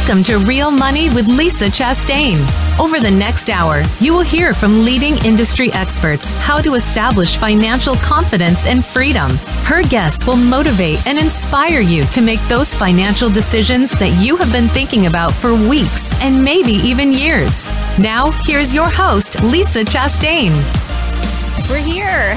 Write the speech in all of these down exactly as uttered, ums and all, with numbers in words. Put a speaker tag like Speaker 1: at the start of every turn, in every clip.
Speaker 1: Welcome to Real Money with Lisa Chastain. Over the next hour, you will hear from leading industry experts how to establish financial confidence and freedom. Her guests will motivate and inspire you to make those financial decisions that you have been thinking about for weeks and maybe even years. Now, here's your host, Lisa Chastain.
Speaker 2: We're here.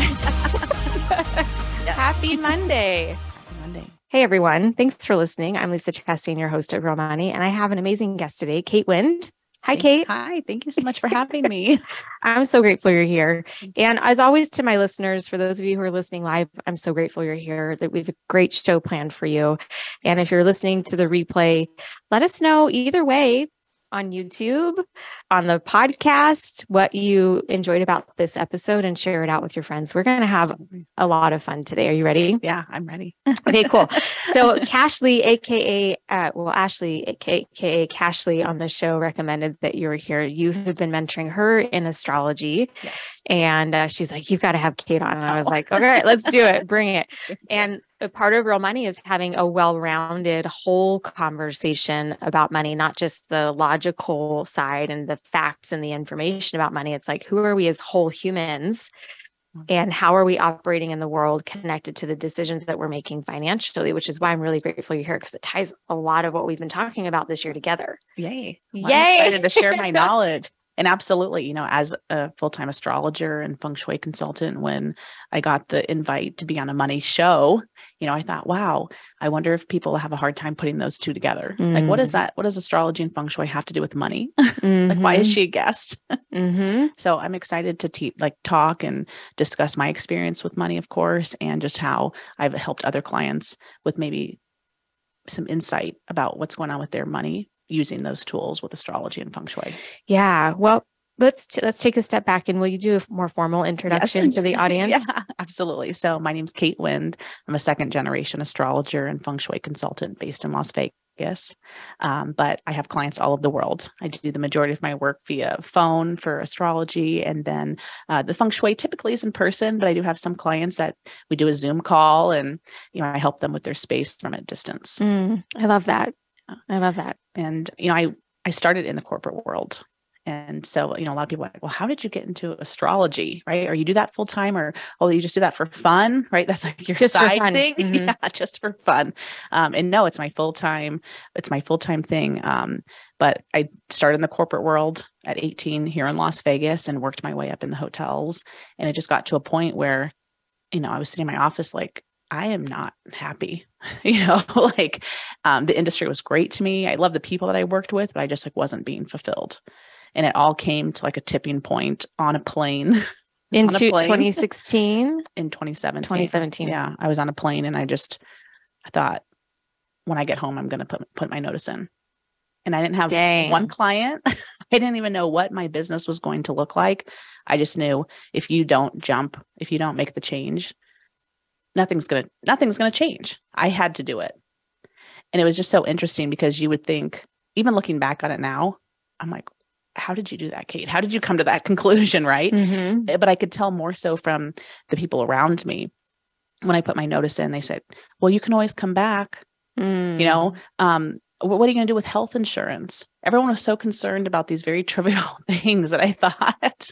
Speaker 2: Happy Monday.
Speaker 3: Monday.
Speaker 2: Hey, everyone. Thanks for listening. I'm Lisa Chastain, your host at Real Money, and I have an amazing guest today, Kate Wind. Hi, Kate.
Speaker 3: Hi. Thank you so much for having me.
Speaker 2: I'm so grateful you're here. And as always, to my listeners, for those of you who are listening live, I'm so grateful you're here, that we have a great show planned for you. And if you're listening to the replay, let us know either way, on YouTube, on the podcast, what you enjoyed about this episode, and share it out with your friends. We're going to have a lot of fun today. Are you ready?
Speaker 3: Yeah, I'm ready.
Speaker 2: Okay, cool. So Cashly, A K A, uh, well, Ashley, A K A Cashly on the show recommended that you were here. You have been mentoring her in astrology.
Speaker 3: Yes.
Speaker 2: And uh, she's like, you've got to have Kate on. And I was like, all right, let's do it. Bring it. And a part of Real Money is having a well-rounded whole conversation about money, not just the logical side and the facts and the information about money. It's like, who are we as whole humans? And how are we operating in the world connected to the decisions that we're making financially, which is why I'm really grateful you're here, because it ties a lot of what we've been talking about this year together.
Speaker 3: Yay. Well,
Speaker 2: Yay.
Speaker 3: I'm excited to share my knowledge. And absolutely, you know, as a full-time astrologer and feng shui consultant, when I got the invite to be on a money show, you know, I thought, wow, I wonder if people have a hard time putting those two together. Mm-hmm. Like, what is that? What does astrology and feng shui have to do with money? Mm-hmm. Like, why is she a guest?
Speaker 2: Mm-hmm.
Speaker 3: So I'm excited to te- like talk and discuss my experience with money, of course, and just how I've helped other clients with maybe some insight about what's going on with their money, using those tools with astrology and feng shui.
Speaker 2: Yeah. Well, let's, t- let's take a step back, and will you do a more formal introduction yes. to the audience?
Speaker 3: Yeah, absolutely. So my name's Kate Wind. I'm a second generation astrologer and feng shui consultant based in Las Vegas. Um, but I have clients all over the world. I do the majority of my work via phone for astrology. And then uh, the feng shui typically is in person, but I do have some clients that we do a Zoom call, and, you know, I help them with their space from a distance.
Speaker 2: Mm, I love that. I love that.
Speaker 3: And, you know, I, I started in the corporate world. And so, you know, a lot of people are like, well, how did you get into astrology, right? Or you do that full time, or, oh, you just do that for fun, right? That's like your
Speaker 2: just
Speaker 3: side
Speaker 2: for
Speaker 3: thing.
Speaker 2: Mm-hmm.
Speaker 3: Yeah, just for fun. Um, and no, it's my full-time, it's my full-time thing. Um, but I started in the corporate world at eighteen here in Las Vegas and worked my way up in the hotels. And it just got to a point where, you know, I was sitting in my office like, I am not happy, you know, like um, the industry was great to me. I love the people that I worked with, but I just like wasn't being fulfilled. And it all came to like a tipping point on a plane.
Speaker 2: Into twenty sixteen?
Speaker 3: In twenty seventeen.
Speaker 2: twenty seventeen.
Speaker 3: Yeah. I was on a plane, and I just, I thought, when I get home, I'm going to put, put my notice in. And I didn't have
Speaker 2: Dang.
Speaker 3: one client. I didn't even know what my business was going to look like. I just knew if you don't jump, if you don't make the change, nothing's going to, nothing's going to change. I had to do it. And it was just so interesting, because you would think, even looking back on it now, I'm like, how did you do that, Kate? How did you come to that conclusion? Right.
Speaker 2: Mm-hmm.
Speaker 3: But I could tell more so from the people around me. When I put my notice in, they said, well, you can always come back.
Speaker 2: Mm.
Speaker 3: You know, um, what are you going to do with health insurance? Everyone was so concerned about these very trivial things that I thought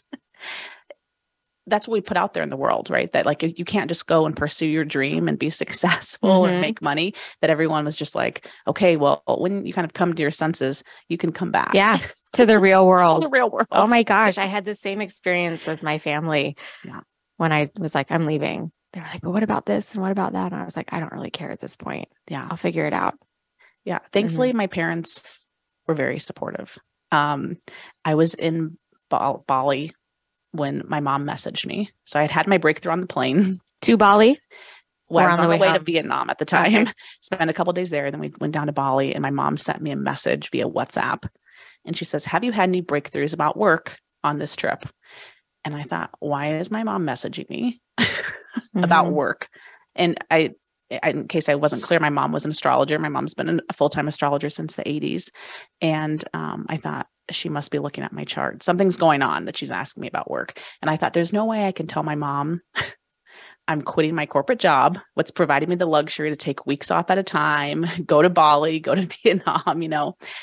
Speaker 3: that's what we put out there in the world, right? That like, you can't just go and pursue your dream and be successful
Speaker 2: Mm-hmm.
Speaker 3: and make money. That everyone was just like, okay, well, when you kind of come to your senses, you can come back.
Speaker 2: Yeah. To the real world.
Speaker 3: To the real world.
Speaker 2: Oh my gosh. I had the same experience with my family.
Speaker 3: Yeah.
Speaker 2: When I was like, I'm leaving. They were like, but what about this? And what about that? And I was like, I don't really care at this point.
Speaker 3: Yeah.
Speaker 2: I'll figure it out.
Speaker 3: Yeah. Thankfully, mm-hmm. my parents were very supportive. Um, I was in ba- Bali when my mom messaged me. So I had had my breakthrough on the plane.
Speaker 2: To Bali?
Speaker 3: Well, I was on, on the way, way to
Speaker 2: home?
Speaker 3: Vietnam at the time.
Speaker 2: Okay.
Speaker 3: Spent a couple of days there. Then we went down to Bali, and my mom sent me a message via WhatsApp. And she says, have you had any breakthroughs about work on this trip? And I thought, why is my mom messaging me about
Speaker 2: mm-hmm.
Speaker 3: work? And I, I, in case I wasn't clear, my mom was an astrologer. My mom's been a full-time astrologer since the eighties. And um, I thought, she must be looking at my chart. Something's going on that she's asking me about work. And I thought, there's no way I can tell my mom I'm quitting my corporate job, what's providing me the luxury to take weeks off at a time, go to Bali, go to Vietnam, you know.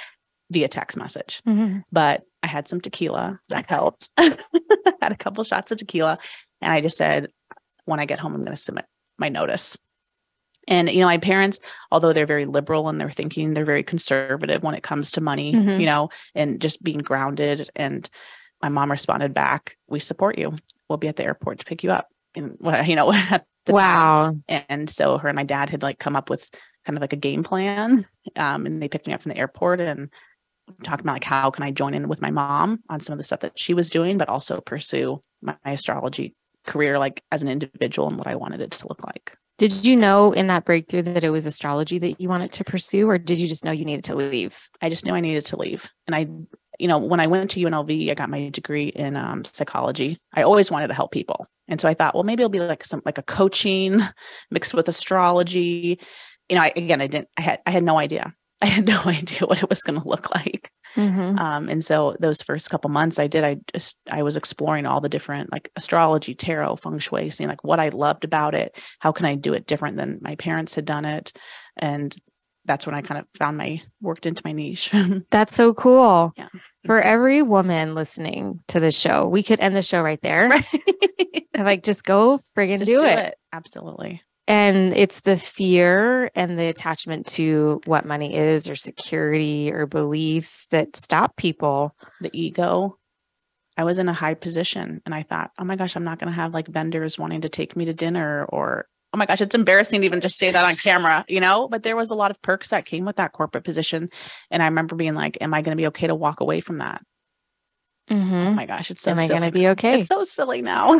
Speaker 3: via text message.
Speaker 2: Mm-hmm.
Speaker 3: But I had some tequila that helped. Had a couple shots of tequila. And I just said, when I get home, I'm going to submit my notice. And, you know, my parents, although they're very liberal in their thinking, they're very conservative when it comes to money,
Speaker 2: Mm-hmm.
Speaker 3: you know, and just being grounded. And my mom responded back, we support you. We'll be at the airport to pick you up. And, you know, at the
Speaker 2: Wow.
Speaker 3: time. And so her and my dad had like come up with kind of like a game plan. Um, and they picked me up from the airport and talked about like, how can I join in with my mom on some of the stuff that she was doing, but also pursue my, my astrology career, like as an individual and what I wanted it to look like.
Speaker 2: Did you know in that breakthrough that it was astrology that you wanted to pursue, or did you just know you needed to leave?
Speaker 3: I just knew I needed to leave. And I, you know, when I went to U N L V, I got my degree in um, psychology. I always wanted to help people. And so I thought, well, maybe it'll be like some, like a coaching mixed with astrology. You know, I, again, I didn't, I had, I had no idea. I had no idea what it was going to look like.
Speaker 2: Mm-hmm.
Speaker 3: Um, and so those first couple months I did, I just, I was exploring all the different like astrology, tarot, feng shui, seeing like what I loved about it. How can I do it different than my parents had done it? And that's when I kind of found my, worked into my niche.
Speaker 2: That's so cool.
Speaker 3: Yeah.
Speaker 2: For every woman listening to the show, we could end the show right there. And like, just go friggin'
Speaker 3: Just
Speaker 2: do,
Speaker 3: do
Speaker 2: it.
Speaker 3: it. Absolutely.
Speaker 2: And it's the fear and the attachment to what money is or security or beliefs that stop people.
Speaker 3: The ego. I was in a high position and I thought, oh my gosh, I'm not going to have like vendors wanting to take me to dinner, or, oh my gosh, it's embarrassing to even just say that on camera, you know, but there was a lot of perks that came with that corporate position. And I remember being like, am I going to be okay to walk away from that?
Speaker 2: Mm-hmm.
Speaker 3: Oh my gosh, it's so
Speaker 2: Am I
Speaker 3: silly.
Speaker 2: going to be okay?
Speaker 3: It's so silly now.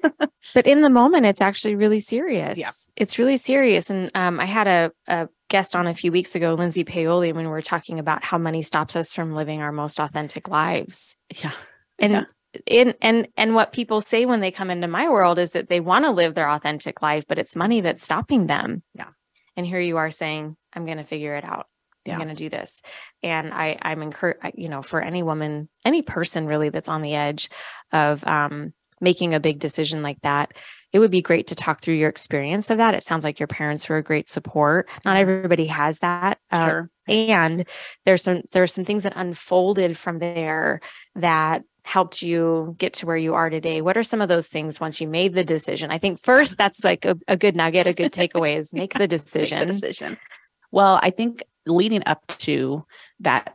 Speaker 2: But in the moment, it's actually really serious.
Speaker 3: Yeah.
Speaker 2: It's really serious. And um, I had a, a guest on a few weeks ago, Lindsay Paoli, when we were talking about how money stops us from living our most authentic lives.
Speaker 3: Yeah.
Speaker 2: And
Speaker 3: Yeah.
Speaker 2: in and and what people say when they come into my world is that they want to live their authentic life, but it's money that's stopping them.
Speaker 3: Yeah.
Speaker 2: And here you are saying, I'm going to figure it out. I'm
Speaker 3: Yeah.
Speaker 2: going to do this. And I, I'm encouraged, you know, for any woman, any person really that's on the edge of um, making a big decision like that, it would be great to talk through your experience of that. It sounds like your parents were a great support. Not everybody has that. Um,
Speaker 3: Sure.
Speaker 2: And there's some, there's some things that unfolded from there that helped you get to where you are today. What are some of those things once you made the decision? I think first, that's like a, a good nugget, a good takeaway is make the decision.
Speaker 3: Make the decision. Well, I think leading up to that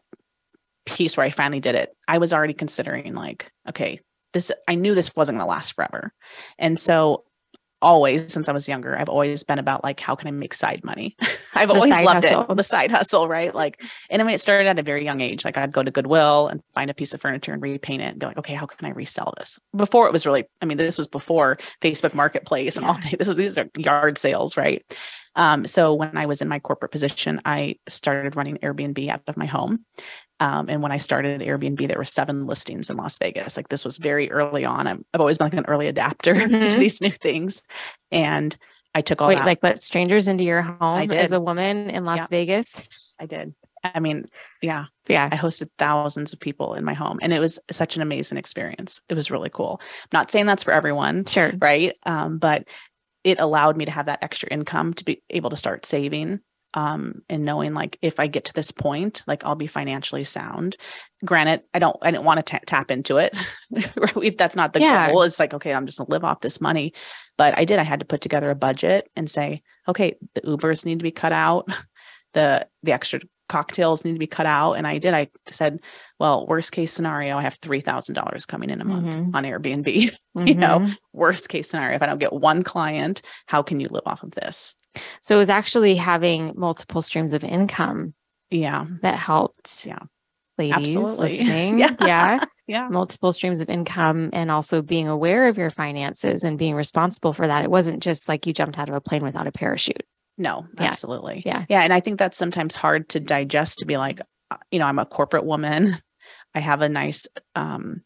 Speaker 3: piece where I finally did it, I was already considering like, okay, this, I knew this wasn't going to last forever. And so always, since I was younger, I've always been about like, how can I make side money? I've
Speaker 2: The
Speaker 3: always
Speaker 2: side
Speaker 3: loved
Speaker 2: hustle.
Speaker 3: it. The side hustle, right? Like, and I mean, it started at a very young age. Like I'd go to Goodwill and find a piece of furniture and repaint it and be like, okay, how can I resell this? Before it was really, I mean, this was before Facebook Marketplace and all that. This was, these are yard sales, right? Um, so when I was in my corporate position, I started running Airbnb out of my home. Um, and when I started Airbnb, there were seven listings in Las Vegas. Like this was very early on. I'm, I've always been like an early adapter
Speaker 2: Mhm.
Speaker 3: to these new things. And I took all
Speaker 2: Wait,
Speaker 3: that.
Speaker 2: like let strangers into your home
Speaker 3: did.
Speaker 2: as a woman in Las
Speaker 3: Yeah.
Speaker 2: Vegas?
Speaker 3: I did. I mean, yeah,
Speaker 2: Yeah.
Speaker 3: I hosted thousands of people in my home and it was such an amazing experience. It was really cool. I'm not saying that's for everyone,
Speaker 2: Sure.
Speaker 3: right? Um, but it allowed me to have that extra income to be able to start saving. Um, and knowing like, if I get to this point, like I'll be financially sound. Granted, I don't, I didn't want to ta- tap into it. Right? That's not the
Speaker 2: Yeah.
Speaker 3: goal. It's like, okay, I'm just gonna live off this money. But I did, I had to put together a budget and say, okay, the Ubers need to be cut out. The, the extra cocktails need to be cut out. And I did, I said, well, worst case scenario, I have three thousand dollars coming in a month
Speaker 2: Mhm.
Speaker 3: on Airbnb. You know,
Speaker 2: Mhm.
Speaker 3: worst case scenario, if I don't get one client, how can you live off of this?
Speaker 2: So it was actually having multiple streams of income
Speaker 3: Yeah.
Speaker 2: that helped.
Speaker 3: Yeah.
Speaker 2: Ladies
Speaker 3: Absolutely.
Speaker 2: listening.
Speaker 3: Yeah.
Speaker 2: Yeah.
Speaker 3: Yeah.
Speaker 2: Multiple streams of income and also being aware of your finances and being responsible for that. It wasn't just like you jumped out of a plane without a parachute.
Speaker 3: No,
Speaker 2: Yeah.
Speaker 3: absolutely.
Speaker 2: Yeah.
Speaker 3: Yeah. And I think that's sometimes hard to digest to be like, uh, you know, I'm a corporate woman. I have a nice um,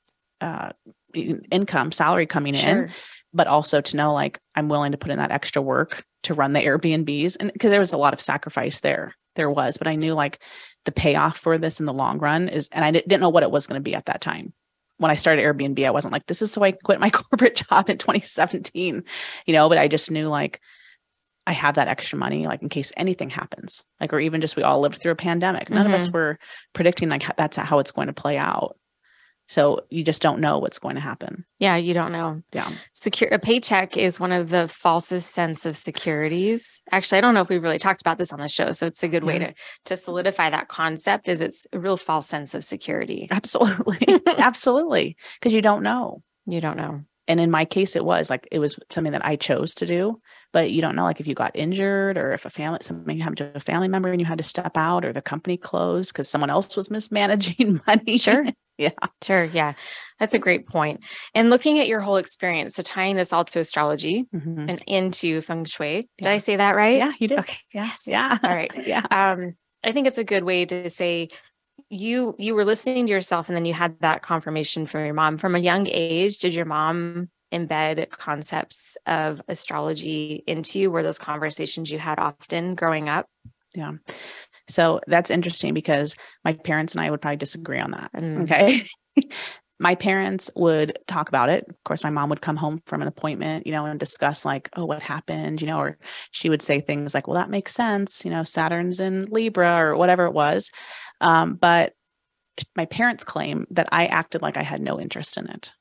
Speaker 3: uh, income, salary coming in, but also to know like I'm willing to put in that extra work to run the Airbnbs. And because there was a lot of sacrifice there, there was, but I knew like the payoff for this in the long run is, and I didn't know what it was going to be at that time. When I started Airbnb, I wasn't like, this is so I can quit my corporate job in twenty seventeen, you know, but I just knew like, I have that extra money, like in case anything happens, like, or even just, we all lived through a pandemic. None
Speaker 2: Mhm.
Speaker 3: of us were predicting like h- that's how it's going to play out. So you just don't know what's going to happen.
Speaker 2: Yeah, you don't know.
Speaker 3: Yeah.
Speaker 2: Secure a paycheck is one of the falsest sense of securities. Actually, I don't know if we've really talked about this on the show. So it's a good way
Speaker 3: Yeah.
Speaker 2: to to solidify that concept, is it's a real false sense of security.
Speaker 3: Absolutely. Absolutely. Because you don't know.
Speaker 2: You don't know.
Speaker 3: And in my case, it was like, it was something that I chose to do, but you don't know, like if you got injured or if a family, something happened to a family member and you had to step out, or the company closed because someone else was mismanaging money.
Speaker 2: Sure.
Speaker 3: Yeah.
Speaker 2: Sure. Yeah. That's a great point. And looking at your whole experience, so tying this all to astrology
Speaker 3: Mhm.
Speaker 2: and into feng shui. Did
Speaker 3: Yeah.
Speaker 2: I say that right?
Speaker 3: Yeah, you did.
Speaker 2: Okay. Yes.
Speaker 3: Yeah.
Speaker 2: All right.
Speaker 3: Yeah.
Speaker 2: Um, I think it's a good way to say you you were listening to yourself, and then you had that confirmation from your mom. From a young age, did your mom embed concepts of astrology into you? Were those conversations you had often growing up?
Speaker 3: Yeah. So that's interesting because my parents and I would probably disagree on that.
Speaker 2: Mm.
Speaker 3: Okay. My parents would talk about it. Of course, my mom would come home from an appointment, you know, and discuss like, oh, what happened, you know, or she would say things like, well, that makes sense. You know, Saturn's in Libra or whatever it was. Um, but my parents claim that I acted like I had no interest in it.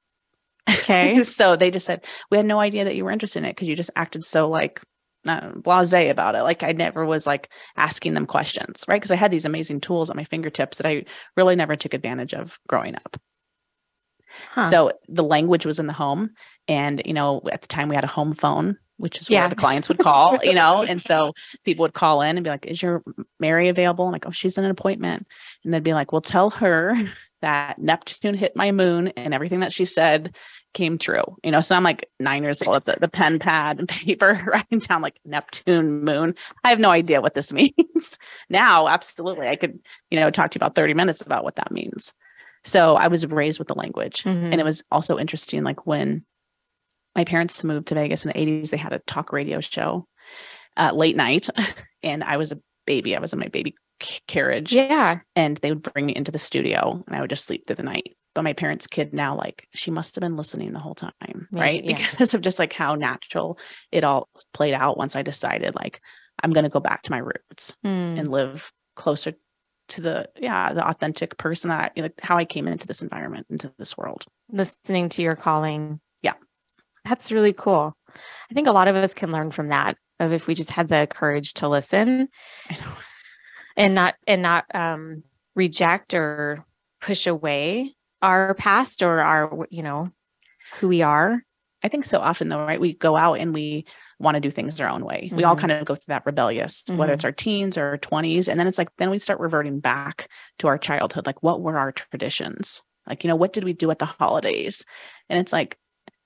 Speaker 2: Okay.
Speaker 3: So they just said, we had no idea that you were interested in it because you just acted so like uh, blasé about it. Like I never was like asking them questions, right? Because I had these amazing tools at my fingertips that I really never took advantage of growing up.
Speaker 2: Huh.
Speaker 3: So the language was in the home. And, you know, at the time we had a home phone, which is
Speaker 2: Yeah.
Speaker 3: where the clients would call, you know, and so people would call in and be like, is your Mary available? I'm like, oh, she's in an appointment. And they'd be like, well, tell her that Neptune hit my moon and everything that she said came true. You know, so I'm like nine years old at the, the pen, pad, and paper, writing down like Neptune, moon. I have no idea what this means. Now, absolutely. I could, you know, talk to you about thirty minutes about what that means. So I was raised with the language.
Speaker 2: Mhm.
Speaker 3: And it was also interesting, like when my parents moved to Vegas in the eighties, they had a talk radio show uh, late night. And I was a baby. I was in my baby c- carriage.
Speaker 2: Yeah.
Speaker 3: And they would bring me into the studio and I would just sleep through the night. But my parents' kid now, like, she must have been listening the whole time,
Speaker 2: Yeah,
Speaker 3: right?
Speaker 2: yeah.
Speaker 3: Because of just like how natural it all played out once I decided, like, I'm going to go back to my roots
Speaker 2: Hmm.
Speaker 3: and live closer to the, yeah, the authentic person that, I, like, how I came into this environment, into this world.
Speaker 2: Listening to your calling.
Speaker 3: Yeah.
Speaker 2: That's really cool. I think a lot of us can learn from that, of if we just had the courage to listen
Speaker 3: I know.
Speaker 2: and not and not um, reject or push away our past or our, you know, who we are.
Speaker 3: I think so often though, right? We go out and we want to do things our own way. We all
Speaker 2: Mhm.
Speaker 3: kind of go through that rebellious, whether
Speaker 2: Mhm.
Speaker 3: it's our teens or our twenties. And then it's like, then we start reverting back to our childhood. Like, what were our traditions? Like, you know, what did we do at the holidays? And it's like,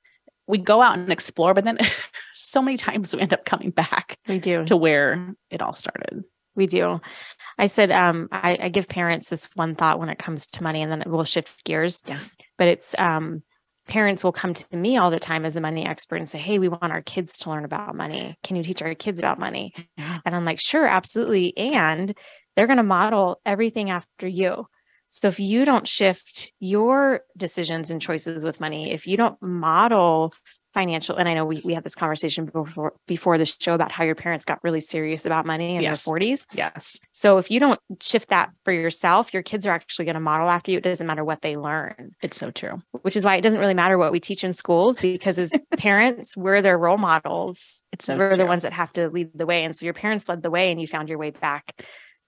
Speaker 3: we go out and explore, but then so many times we end up coming back
Speaker 2: We do.
Speaker 3: to where it all started.
Speaker 2: We do. I said, um, I, I give parents this one thought when it comes to money, and then we'll shift gears.
Speaker 3: Yeah.
Speaker 2: But it's um, parents will come to me all the time as a money expert and say, hey, we want our kids to learn about money. Can you teach our kids about money?
Speaker 3: Yeah.
Speaker 2: And I'm like, sure, absolutely. And they're going to model everything after you. So if you don't shift your decisions and choices with money, if you don't model financial, and I know we, we had this conversation before before the show about how your parents got really serious about money in
Speaker 3: Yes.
Speaker 2: their forties.
Speaker 3: Yes.
Speaker 2: So if you don't shift that for yourself, your kids are actually going to model after you. It doesn't matter what they learn,
Speaker 3: It's so true.
Speaker 2: which is why it doesn't really matter what we teach in schools, because as parents, we're their role models.
Speaker 3: It's so
Speaker 2: we're the
Speaker 3: true.
Speaker 2: ones that have to lead the way. And so your parents led the way and you found your way back.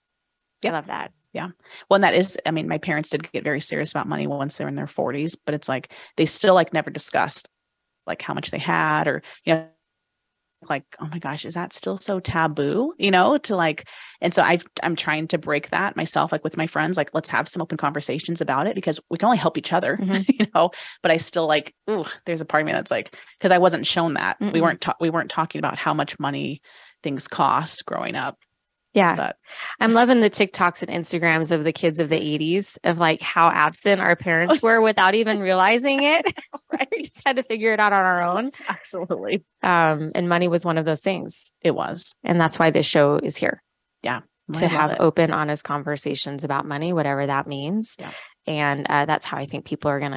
Speaker 3: Yep.
Speaker 2: I love that.
Speaker 3: Well, and that is, I mean, my parents did get very serious about money once they were in their forties, but it's like, they still like never discussed like how much they had, or, you know, like, oh my gosh, is that still so taboo, you know, to like, and so I've, I'm trying to break that myself, like with my friends, like, let's have some open conversations about it because we can only help each other,
Speaker 2: Mhm.
Speaker 3: you know, but I still like, ooh, there's a part of me that's like, cause I wasn't shown that.
Speaker 2: Mm-mm.
Speaker 3: We weren't, ta- we weren't talking about how much money things cost growing up,
Speaker 2: Yeah.
Speaker 3: but
Speaker 2: I'm loving the TikToks and Instagrams of the kids of the eighties of like how absent our parents were without even realizing it. Right. We just had to figure it out on our own.
Speaker 3: absolutely
Speaker 2: Um, and money was one of those things.
Speaker 3: it was.
Speaker 2: And that's why this show is here,
Speaker 3: I
Speaker 2: to
Speaker 3: love
Speaker 2: have
Speaker 3: it.
Speaker 2: open, honest conversations about money, whatever that means.
Speaker 3: Yeah.
Speaker 2: And uh, that's how I think people are going to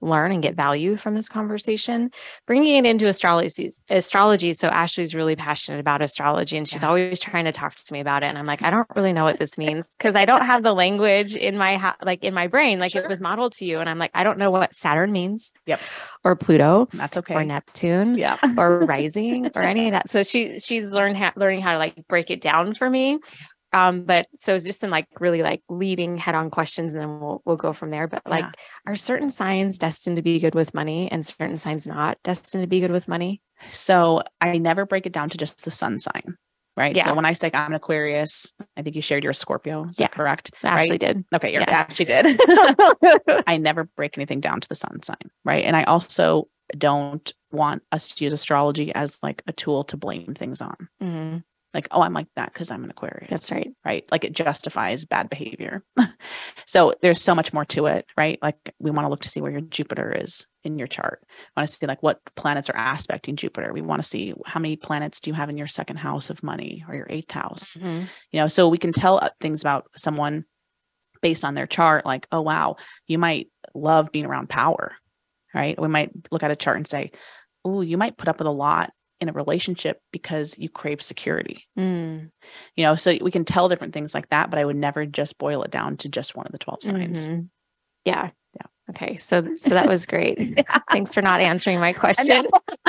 Speaker 2: learn and get value from this conversation, bringing it into astrology. Astrology. So Ashley's really passionate about astrology, and she's yeah. always trying to talk to me about it. And I'm like, I don't really know what this means because I don't have the language in my ha- like in my brain, like sure. it was modeled to you. And I'm like, I don't know what Saturn means,
Speaker 3: yep,
Speaker 2: or Pluto,
Speaker 3: that's okay,
Speaker 2: or Neptune,
Speaker 3: yeah,
Speaker 2: or rising, or any of that. So she she's learned ha- learning how to like break it down for me. Um, but so it's just in like really like leading head on questions, and then we'll, we'll go from there. But like, yeah. are certain signs destined to be good with money and certain signs not destined to be good with money?
Speaker 3: So I never break it down to just the sun sign, right?
Speaker 2: Yeah.
Speaker 3: So when I say I'm an Aquarius, I think you shared your Scorpio. Is yeah. that correct?
Speaker 2: I actually
Speaker 3: right?
Speaker 2: did.
Speaker 3: Okay. You
Speaker 2: yeah.
Speaker 3: actually did. I never break anything down to the sun sign. Right. And I also don't want us to use astrology as like a tool to blame things on.
Speaker 2: Mm-hmm.
Speaker 3: Like, oh, I'm like that because I'm an Aquarius.
Speaker 2: That's right.
Speaker 3: Right. Like it justifies bad behavior. So there's so much more to it, right? Like we want to look to see where your Jupiter is in your chart. We want to see like what planets are aspecting Jupiter. We want to see how many planets do you have in your second house of money or your eighth house,
Speaker 2: mm-hmm.
Speaker 3: you know, so we can tell things about someone based on their chart. Like, oh, wow, you might love being around power, right? We might look at a chart and say, oh, you might put up with a lot in a relationship because you crave security,
Speaker 2: mm.
Speaker 3: you know, so we can tell different things like that, but I would never just boil it down to just one of the twelve signs.
Speaker 2: Mm-hmm. Yeah.
Speaker 3: Yeah.
Speaker 2: Okay. So, so that was great. yeah. Thanks for not answering my question.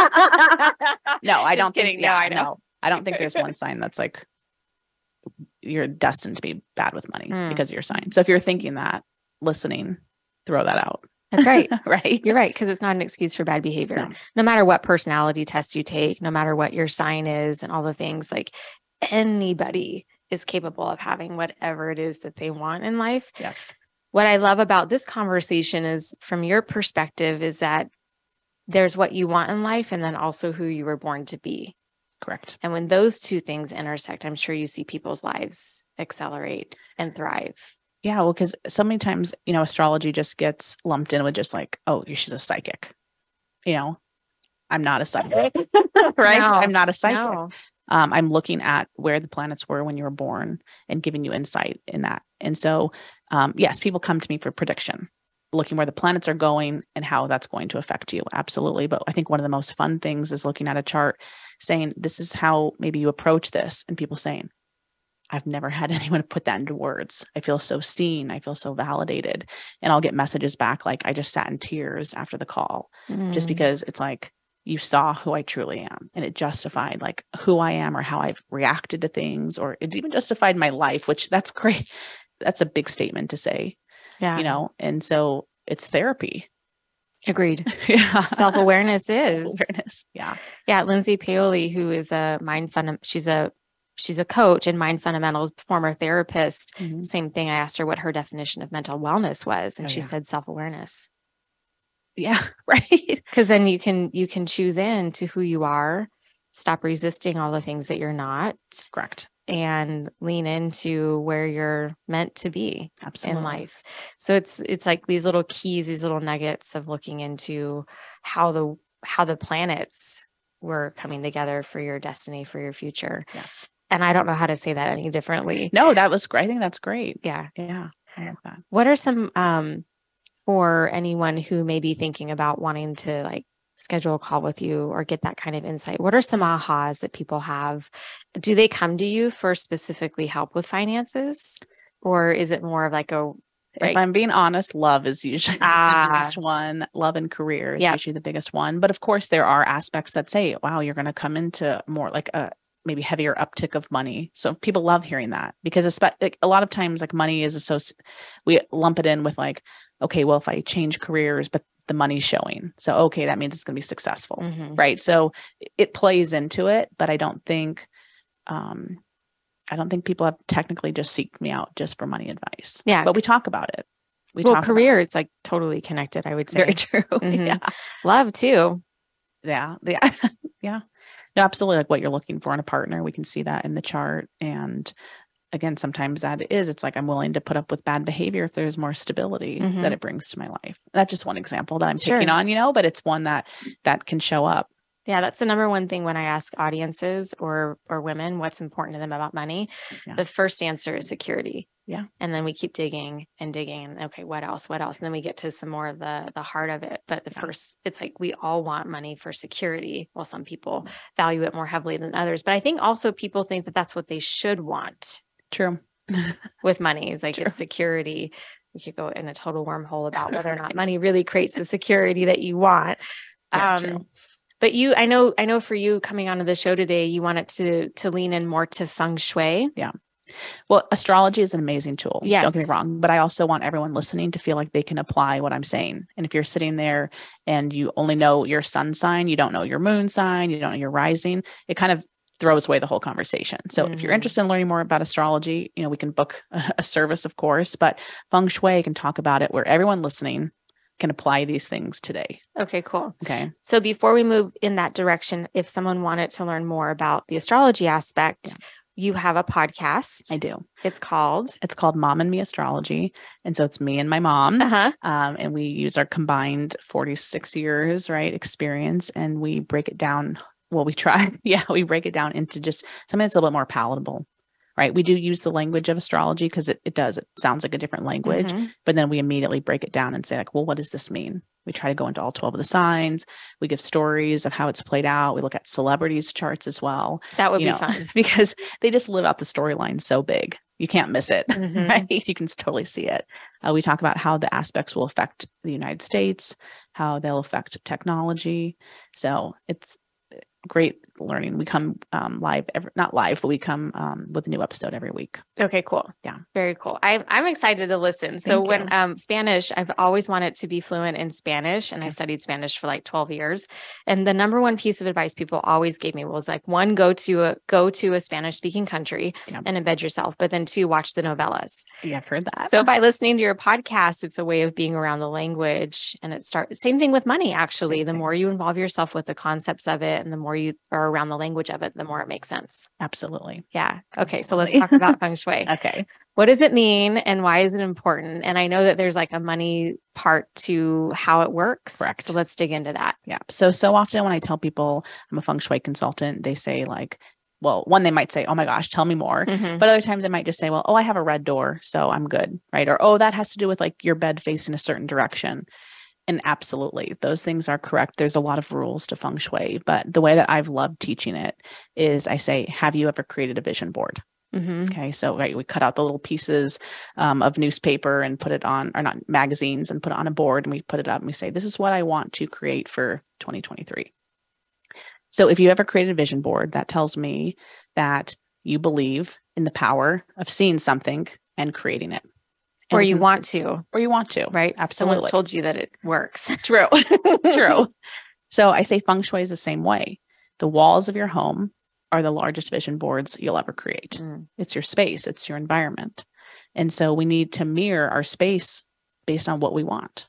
Speaker 3: No, I don't
Speaker 2: kidding.
Speaker 3: think, yeah,
Speaker 2: no, I know.
Speaker 3: No, I don't think there's one sign that's like, you're destined to be bad with money
Speaker 2: mm.
Speaker 3: because of your sign. So if you're thinking that, listening, throw that out.
Speaker 2: That's right.
Speaker 3: Right.
Speaker 2: You're right. Because it's not an excuse for bad behavior.
Speaker 3: No.
Speaker 2: no matter what personality test you take, no matter what your sign is and all the things, like anybody is capable of having whatever it is that they want in life.
Speaker 3: Yes.
Speaker 2: What I love about this conversation is from your perspective is that there's what you want in life and then also who you were born to be.
Speaker 3: Correct.
Speaker 2: And when those two things intersect, I'm sure you see people's lives accelerate and thrive.
Speaker 3: Yeah, well, because so many times, you know, astrology just gets lumped in with just like, oh, she's a psychic. You know, I'm not a psychic, right?
Speaker 2: No,
Speaker 3: I'm not a psychic.
Speaker 2: No.
Speaker 3: Um, I'm looking at where the planets were when you were born and giving you insight in that. And so, um, yes, people come to me for prediction, looking where the planets are going and how that's going to affect you. Absolutely. But I think one of the most fun things is looking at a chart saying, this is how maybe you approach this, and people saying, I've never had anyone put that into words. I feel so seen. I feel so validated. And I'll get messages back like, I just sat in tears after the call,
Speaker 2: mm.
Speaker 3: just because it's like, you saw who I truly am. And it justified like who I am or how I've reacted to things, or it even justified my life, which that's great. That's a big statement to say,
Speaker 2: yeah.
Speaker 3: you know? And so it's therapy.
Speaker 2: Agreed.
Speaker 3: Yeah.
Speaker 2: Self-awareness is.
Speaker 3: Self-awareness. Yeah.
Speaker 2: Yeah. Lindsay Paoli, who is a mind fund, she's a She's a coach in mind fundamentals, former therapist.
Speaker 3: Mm-hmm.
Speaker 2: Same thing. I asked her what her definition of mental wellness was. And
Speaker 3: oh,
Speaker 2: she
Speaker 3: yeah.
Speaker 2: said self-awareness.
Speaker 3: Yeah. Right.
Speaker 2: Because then you can, you can choose in to who you are, stop resisting all the things that you're not.
Speaker 3: Correct.
Speaker 2: And lean into where you're meant to be
Speaker 3: Absolutely.
Speaker 2: in life. So it's, it's like these little keys, these little nuggets of looking into how the, how the planets were coming together for your destiny, for your future.
Speaker 3: Yes.
Speaker 2: And I don't know how to say that any differently.
Speaker 3: No, that was great. I think that's great.
Speaker 2: Yeah.
Speaker 3: Yeah. I love that.
Speaker 2: What are some, um, for anyone who may be thinking about wanting to like schedule a call with you or get that kind of insight, what are some ahas that people have? Do they come to you for specifically help with finances, or is it more of like a,
Speaker 3: If right. I'm being honest, love is usually
Speaker 2: ah.
Speaker 3: the biggest one. Love and career is
Speaker 2: yep.
Speaker 3: usually the biggest one. But of course, there are aspects that say, wow, you're going to come into more like a maybe heavier uptick of money. So people love hearing that, because espe- like, a lot of times like money is associated, we lump it in with like, okay, well, if I change careers, but the money's showing. So, okay, that means it's going to be successful.
Speaker 2: Mm-hmm.
Speaker 3: Right. So it plays into it, but I don't think, um, I don't think people have technically just seeked me out just for money advice.
Speaker 2: Yeah.
Speaker 3: But we talk about it. We
Speaker 2: well,
Speaker 3: talk
Speaker 2: career
Speaker 3: about it.
Speaker 2: is like totally connected, I would say.
Speaker 3: Very true.
Speaker 2: Mm-hmm.
Speaker 3: Yeah.
Speaker 2: Love too.
Speaker 3: Yeah. Yeah. Yeah. No, absolutely. Like what you're looking for in a partner. We can see that in the chart. And again, sometimes that is, it's like, I'm willing to put up with bad behavior if there's more stability
Speaker 2: mm-hmm.
Speaker 3: that it brings to my life. That's just one example that I'm
Speaker 2: sure.
Speaker 3: picking on, you know, but it's one that, that can show up.
Speaker 2: Yeah, that's the number one thing when I ask audiences or or women what's important to them about money.
Speaker 3: Yeah.
Speaker 2: The first answer is security.
Speaker 3: Yeah.
Speaker 2: And then we keep digging and digging. And okay, what else? What else? And then we get to some more of the the heart of it. But the
Speaker 3: Yeah.
Speaker 2: first, it's like we all want money for security. Well, some people value it more heavily than others. But I think also people think that that's what they should want
Speaker 3: True.
Speaker 2: with money. Is like
Speaker 3: True.
Speaker 2: it's security. We could go in a total wormhole about whether or not money really creates the security that you want.
Speaker 3: Yeah,
Speaker 2: Um,
Speaker 3: true.
Speaker 2: but you, I know, I know for you coming onto the show today, you wanted to to lean in more to feng shui.
Speaker 3: Well, astrology is an amazing tool. Don't get me
Speaker 2: Yes.
Speaker 3: wrong, but I also want everyone listening to feel like they can apply what I'm saying. And if you're sitting there and you only know your sun sign, you don't know your moon sign, you don't know your rising, it kind of throws away the whole conversation. So if you're
Speaker 2: Mhm.
Speaker 3: interested in learning more about astrology, you know, we can book a, a service, of course, but feng shui can talk about it where everyone listening can apply these things today.
Speaker 2: Okay, cool.
Speaker 3: Okay.
Speaker 2: So before we move in that direction, if someone wanted to learn more about the astrology aspect, you have a podcast.
Speaker 3: I do.
Speaker 2: It's called.
Speaker 3: It's called Mom and Me Astrology. And so it's me and my mom.
Speaker 2: Uh-huh.
Speaker 3: Um, and we use our combined forty-six years, right, experience, and we break it down. Well, we try. Yeah, we break it down into just something that's a little bit more palatable, right? We do use the language of astrology because it, it does. It sounds like a different language,
Speaker 2: Mhm.
Speaker 3: but then we immediately break it down and say like, well, what does this mean? We try to go into all twelve of the signs. We give stories of how it's played out. We look at celebrities' charts as well.
Speaker 2: That would
Speaker 3: you
Speaker 2: be
Speaker 3: know,
Speaker 2: fun.
Speaker 3: because they just live out the storyline so big. You can't miss it,
Speaker 2: Mhm.
Speaker 3: right? You can totally see it. Uh, we talk about how the aspects will affect the United States, how they'll affect technology. So it's great learning. We come um, live, every, not live, but we come um, with a new episode every week.
Speaker 2: Okay, cool.
Speaker 3: Yeah.
Speaker 2: Very cool. I'm I'm excited to listen. So
Speaker 3: Thank
Speaker 2: when
Speaker 3: you.
Speaker 2: um Spanish, I've always wanted to be fluent in Spanish, and I
Speaker 3: Okay.
Speaker 2: studied Spanish for like twelve years. And the number one piece of advice people always gave me was like, one, go to a go to a Spanish speaking country
Speaker 3: Yeah.
Speaker 2: and embed yourself, but then two, watch the novellas.
Speaker 3: Yeah, I've heard that.
Speaker 2: So by listening to your podcast, it's a way of being around the language, and it starts same thing with money. Actually,
Speaker 3: Same
Speaker 2: the
Speaker 3: thing.
Speaker 2: more you involve yourself with the concepts of it, and the more you are around the language of it, the more it makes sense.
Speaker 3: Absolutely.
Speaker 2: Yeah. Okay. So let's
Speaker 3: Absolutely.
Speaker 2: talk about feng shui.
Speaker 3: Okay.
Speaker 2: What does it mean, and why is it important? And I know that there's like a money part to how it works.
Speaker 3: Correct.
Speaker 2: So let's dig into that.
Speaker 3: Yeah. So, so often when I tell people I'm a feng shui consultant, they say like, well, one, they might say, oh my gosh, tell me more.
Speaker 2: Mhm.
Speaker 3: But other times they might just say, well, oh, I have a red door, so I'm good. Right. Or, oh, that has to do with like your bed facing a certain direction. And absolutely, those things are correct. There's a lot of rules to feng shui, but the way that I've loved teaching it is I say, have you ever created a vision board?
Speaker 2: Mhm.
Speaker 3: Okay. So right, we cut out the little pieces um, of newspaper and put it on, or not magazines, and put it on a board, and we put it up and we say, this is what I want to create for twenty twenty-three. So if you ever created a vision board, that tells me that you believe in the power of seeing something and creating it. And
Speaker 2: Or
Speaker 3: we
Speaker 2: you
Speaker 3: can-
Speaker 2: want to,
Speaker 3: or you want to,
Speaker 2: right?
Speaker 3: Absolutely.
Speaker 2: Someone's told you that it works.
Speaker 3: True. True. So I say feng shui is the same way. The walls of your home are the largest vision boards you'll ever create.
Speaker 2: Mm.
Speaker 3: It's your space, it's your environment. And so we need to mirror our space based on what we want.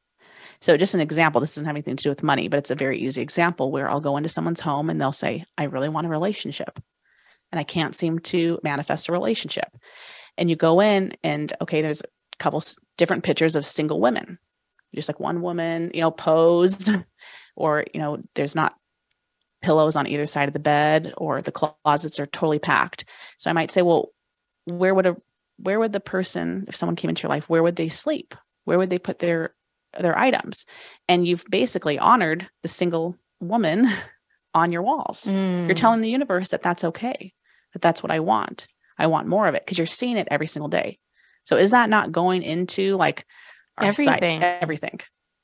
Speaker 3: So just an example, this doesn't have anything to do with money, but it's a very easy example where I'll go into someone's home and they'll say, I really want a relationship. And I can't seem to manifest a relationship. And you go in and, okay, there's a couple s- different pictures of single women, just like one woman, you know, posed, or, you know, there's not pillows on either side of the bed, or the closets are totally packed. So I might say, well, where would a, where would the person, if someone came into your life, where would they sleep? Where would they put their, their items? And you've basically honored the single woman on your walls. You're
Speaker 2: Mm.
Speaker 3: telling the universe that that's okay, that that's what I want. I want more of it, because you're seeing it every single day. So is that not going into like our site-
Speaker 2: Everything.
Speaker 3: everything?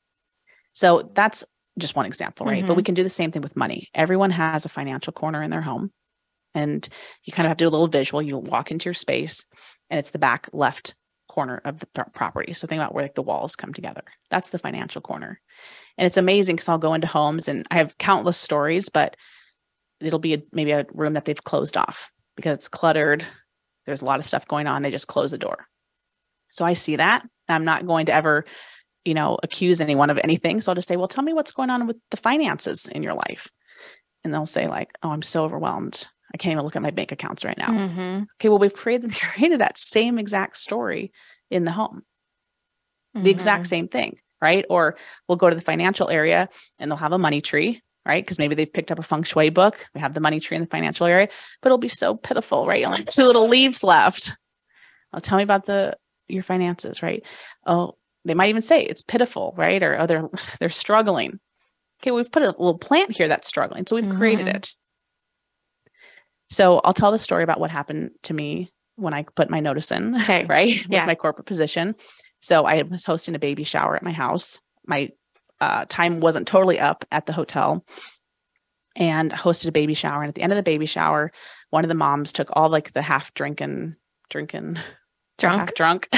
Speaker 3: So that's just one example, right? But we can do the same thing with money. Everyone has a financial corner in their home, and you kind of have to do a little visual. You walk into your space, and it's the back left corner of the pro- property. So think about where like the walls come together. That's the financial corner. And it's amazing because I'll go into homes and I have countless stories, but it'll be a, maybe a room that they've closed off because it's cluttered. There's a lot of stuff going on. They just close the door. So I see that. I'm not going to ever, you know, accuse anyone of anything. So I'll just say, well, tell me what's going on with the finances in your life. And they'll say like, oh, I'm so overwhelmed. I can't even look at my bank accounts right now.
Speaker 2: Mhm.
Speaker 3: Okay, well, we've created, created that same exact story in the home, the exact
Speaker 2: Mhm.
Speaker 3: same thing, right? Or we'll go to the financial area and they'll have a money tree, right? Because maybe they've picked up a feng shui book. We have the money tree in the financial area, but it'll be so pitiful, right? Only two little leaves left. Oh, tell me about the your finances, right? Oh, they might even say it's pitiful, right? Or oh, they're they're struggling. Okay, we've put a little plant here that's struggling, so we've mm-hmm. created it. So I'll tell the story about what happened to me when I put my notice in, okay. right? Yeah. With my corporate position. So I was hosting a baby shower at my house. My uh, time wasn't totally up at the hotel, and hosted a baby shower. And at the end of the baby shower, one of the moms took all like the half drinking, drinking,
Speaker 2: drunk,
Speaker 3: half drunk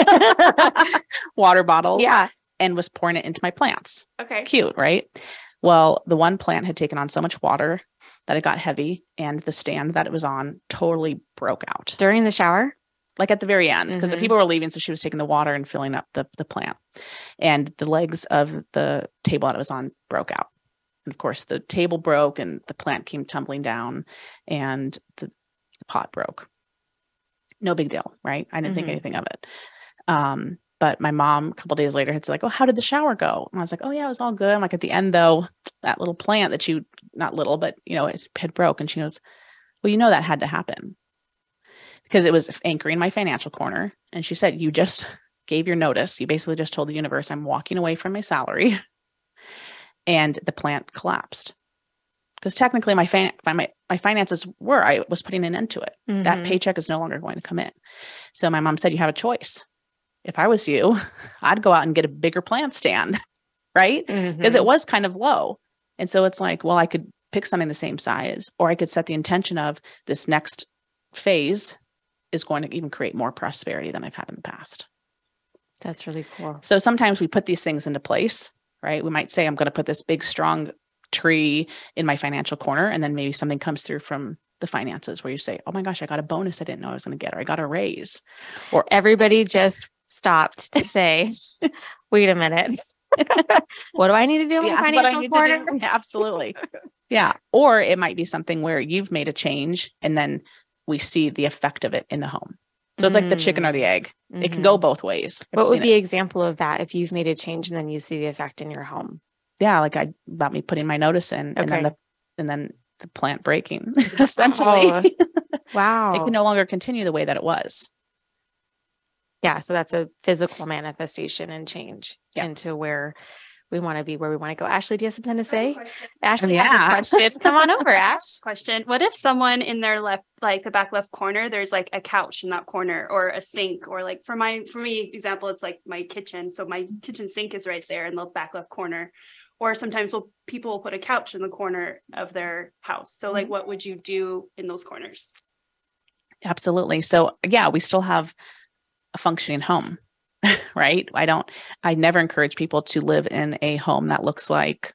Speaker 3: water bottle.
Speaker 2: Yeah.
Speaker 3: And was pouring it into my plants.
Speaker 2: Okay.
Speaker 3: Cute, right? Well, the one plant had taken on so much water that it got heavy, and the stand that it was on totally broke out.
Speaker 2: During the shower?
Speaker 3: Like at the very end, because mm-hmm. the people were leaving. So she was taking the water and filling up the, the plant. And the legs of the table that it was on broke out. And of course, the table broke and the plant came tumbling down and the, the pot broke. No big deal, right? I didn't mm-hmm. think anything of it. Um, But my mom, a couple of days later, had said like, oh, how did the shower go? And I was like, oh, yeah, it was all good. I'm like, at the end, though, that little plant that you, not little, but, you know, it had broke. And she goes, well, you know, that had to happen because it was anchoring my financial corner. And she said, you just gave your notice. You basically just told the universe, I'm walking away from my salary. And the plant collapsed. Because technically my, fin- my my finances were, I was putting an end to it. Mm-hmm. That paycheck is no longer going to come in. So my mom said, you have a choice. If I was you, I'd go out and get a bigger plant stand, right? Because mm-hmm. it was kind of low. And so it's like, well, I could pick something the same size, or I could set the intention of this next phase is going to even create more prosperity than I've had in the past.
Speaker 2: That's really cool.
Speaker 3: So sometimes we put these things into place, right? We might say, I'm going to put this big, strong tree in my financial corner. And then maybe something comes through from the finances where you say, oh my gosh, I got a bonus I didn't know I was going to get, or I got a raise.
Speaker 2: Or everybody just stopped to say, wait a minute. What do I need to do in
Speaker 3: yeah,
Speaker 2: my financial corner?
Speaker 3: Yeah, absolutely. Yeah. Or it might be something where you've made a change and then we see the effect of it in the home. So it's mm-hmm. like the chicken or the egg. Mm-hmm. It can go both ways. I've
Speaker 2: what would be
Speaker 3: an
Speaker 2: example of that if you've made a change and then you see the effect in your home?
Speaker 3: Yeah, like I about me putting my notice in okay. and then the and then the plant breaking, essentially.
Speaker 2: Oh, wow.
Speaker 3: It can no longer continue the way that it was.
Speaker 2: Yeah. So that's a physical manifestation and change
Speaker 3: yeah.
Speaker 2: into where we want to be, where we want to go. Ashley, do you have something to say? Ashley
Speaker 3: yeah.
Speaker 2: has a question. Come on over, Ash.
Speaker 4: Question. What if someone in their left, like the back left corner, there's like a couch in that corner or a sink, or like for my, for me, example, it's like my kitchen. So my kitchen sink is right there in the back left corner. Or sometimes we'll, people will put a couch in the corner of their house. So like, what would you do in those corners?
Speaker 3: Absolutely. So yeah, we still have a functioning home, right? I don't, I never encourage people to live in a home that looks like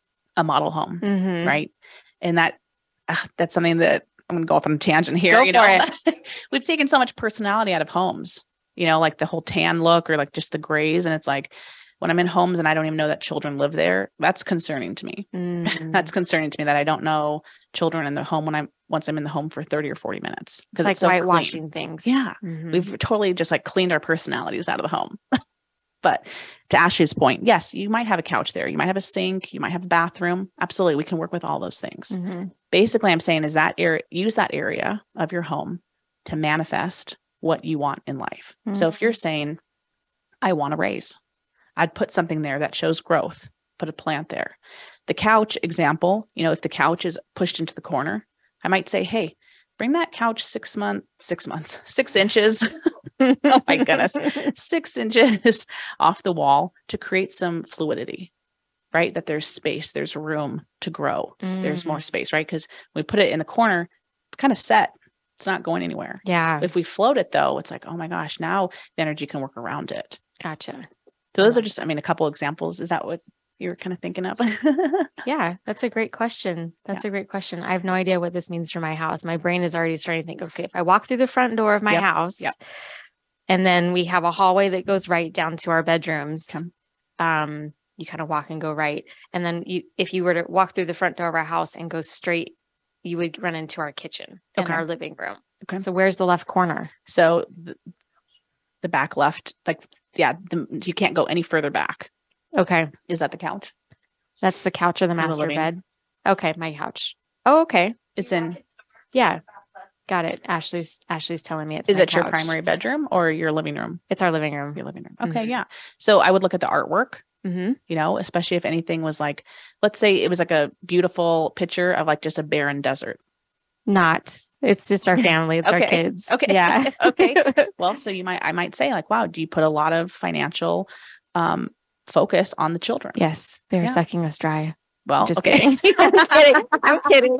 Speaker 3: a model home,
Speaker 2: mm-hmm.
Speaker 3: right? And that, uh, that's something that I'm going to go off on a tangent here.
Speaker 2: Go
Speaker 3: you
Speaker 2: for
Speaker 3: know,
Speaker 2: it.
Speaker 3: We've taken so much personality out of homes, you know, like the whole tan look or like just the grays. And it's like, when I'm in homes and I don't even know that children live there, that's concerning to me.
Speaker 2: Mm.
Speaker 3: That's concerning to me that I don't know children in the home when I'm, once I'm in the home for thirty or forty minutes.
Speaker 2: It's like
Speaker 3: it's so
Speaker 2: whitewashing
Speaker 3: clean.
Speaker 2: things.
Speaker 3: Yeah.
Speaker 2: Mm-hmm.
Speaker 3: We've totally just like cleaned our personalities out of the home. But to Ashley's point, yes, you might have a couch there. You might have a sink. You might have a bathroom. Absolutely. We can work with all those things.
Speaker 2: Mm-hmm.
Speaker 3: Basically, I'm saying is that area, use that area of your home to manifest what you want in life. Mm-hmm. So if you're saying, I want to raise, I'd put something there that shows growth, put a plant there. The couch example, you know, if the couch is pushed into the corner, I might say, hey, bring that couch six months, six months, six inches. Oh my goodness, six inches off the wall to create some fluidity, right? That there's space, there's room to grow. Mm. There's more space, right? Because we put it in the corner, it's kind of set. It's not going anywhere.
Speaker 2: Yeah.
Speaker 3: If we float it though, it's like, oh my gosh, now the energy can work around it.
Speaker 2: Gotcha.
Speaker 3: So those are just, I mean, a couple examples. Is that what you were kind of thinking of?
Speaker 2: Yeah, that's a great question. That's yeah. a great question. I have no idea what this means for my house. My brain is already starting to think, okay, if I walk through the front door of my
Speaker 3: yep.
Speaker 2: house
Speaker 3: yep.
Speaker 2: and then we have a hallway that goes right down to our bedrooms,
Speaker 3: okay.
Speaker 2: um, you kind of walk and go right. And then you, if you were to walk through the front door of our house and go straight, you would run into our kitchen and
Speaker 3: okay.
Speaker 2: our living room.
Speaker 3: Okay.
Speaker 2: So where's the left corner?
Speaker 3: So the, the back left, like, yeah, the, you can't go any further back.
Speaker 2: Okay.
Speaker 3: Is that the couch?
Speaker 2: That's the couch or the master
Speaker 3: the
Speaker 2: bed? Okay. My couch. Oh, okay.
Speaker 3: It's in.
Speaker 2: Yeah. Got it. Ashley's Ashley's telling me it's
Speaker 3: Is
Speaker 2: my
Speaker 3: it your
Speaker 2: couch.
Speaker 3: primary bedroom or your living room?
Speaker 2: It's our living room.
Speaker 3: Your living room. Okay.
Speaker 2: Mhm.
Speaker 3: Yeah. So I would look at the artwork,
Speaker 2: Mm-hmm.
Speaker 3: you know, especially if anything was like, let's say it was like a beautiful picture of like just a barren desert.
Speaker 2: Not. It's just our family. It's our
Speaker 3: Okay.
Speaker 2: kids.
Speaker 3: Okay.
Speaker 2: Yeah.
Speaker 3: Okay. Well, so you might, I might say like, wow, do you put a lot of financial um, focus on the children?
Speaker 2: Yes. They're
Speaker 3: Yeah.
Speaker 2: sucking us dry.
Speaker 3: Well,
Speaker 2: Just
Speaker 3: okay.
Speaker 2: kidding. I'm kidding. I'm kidding.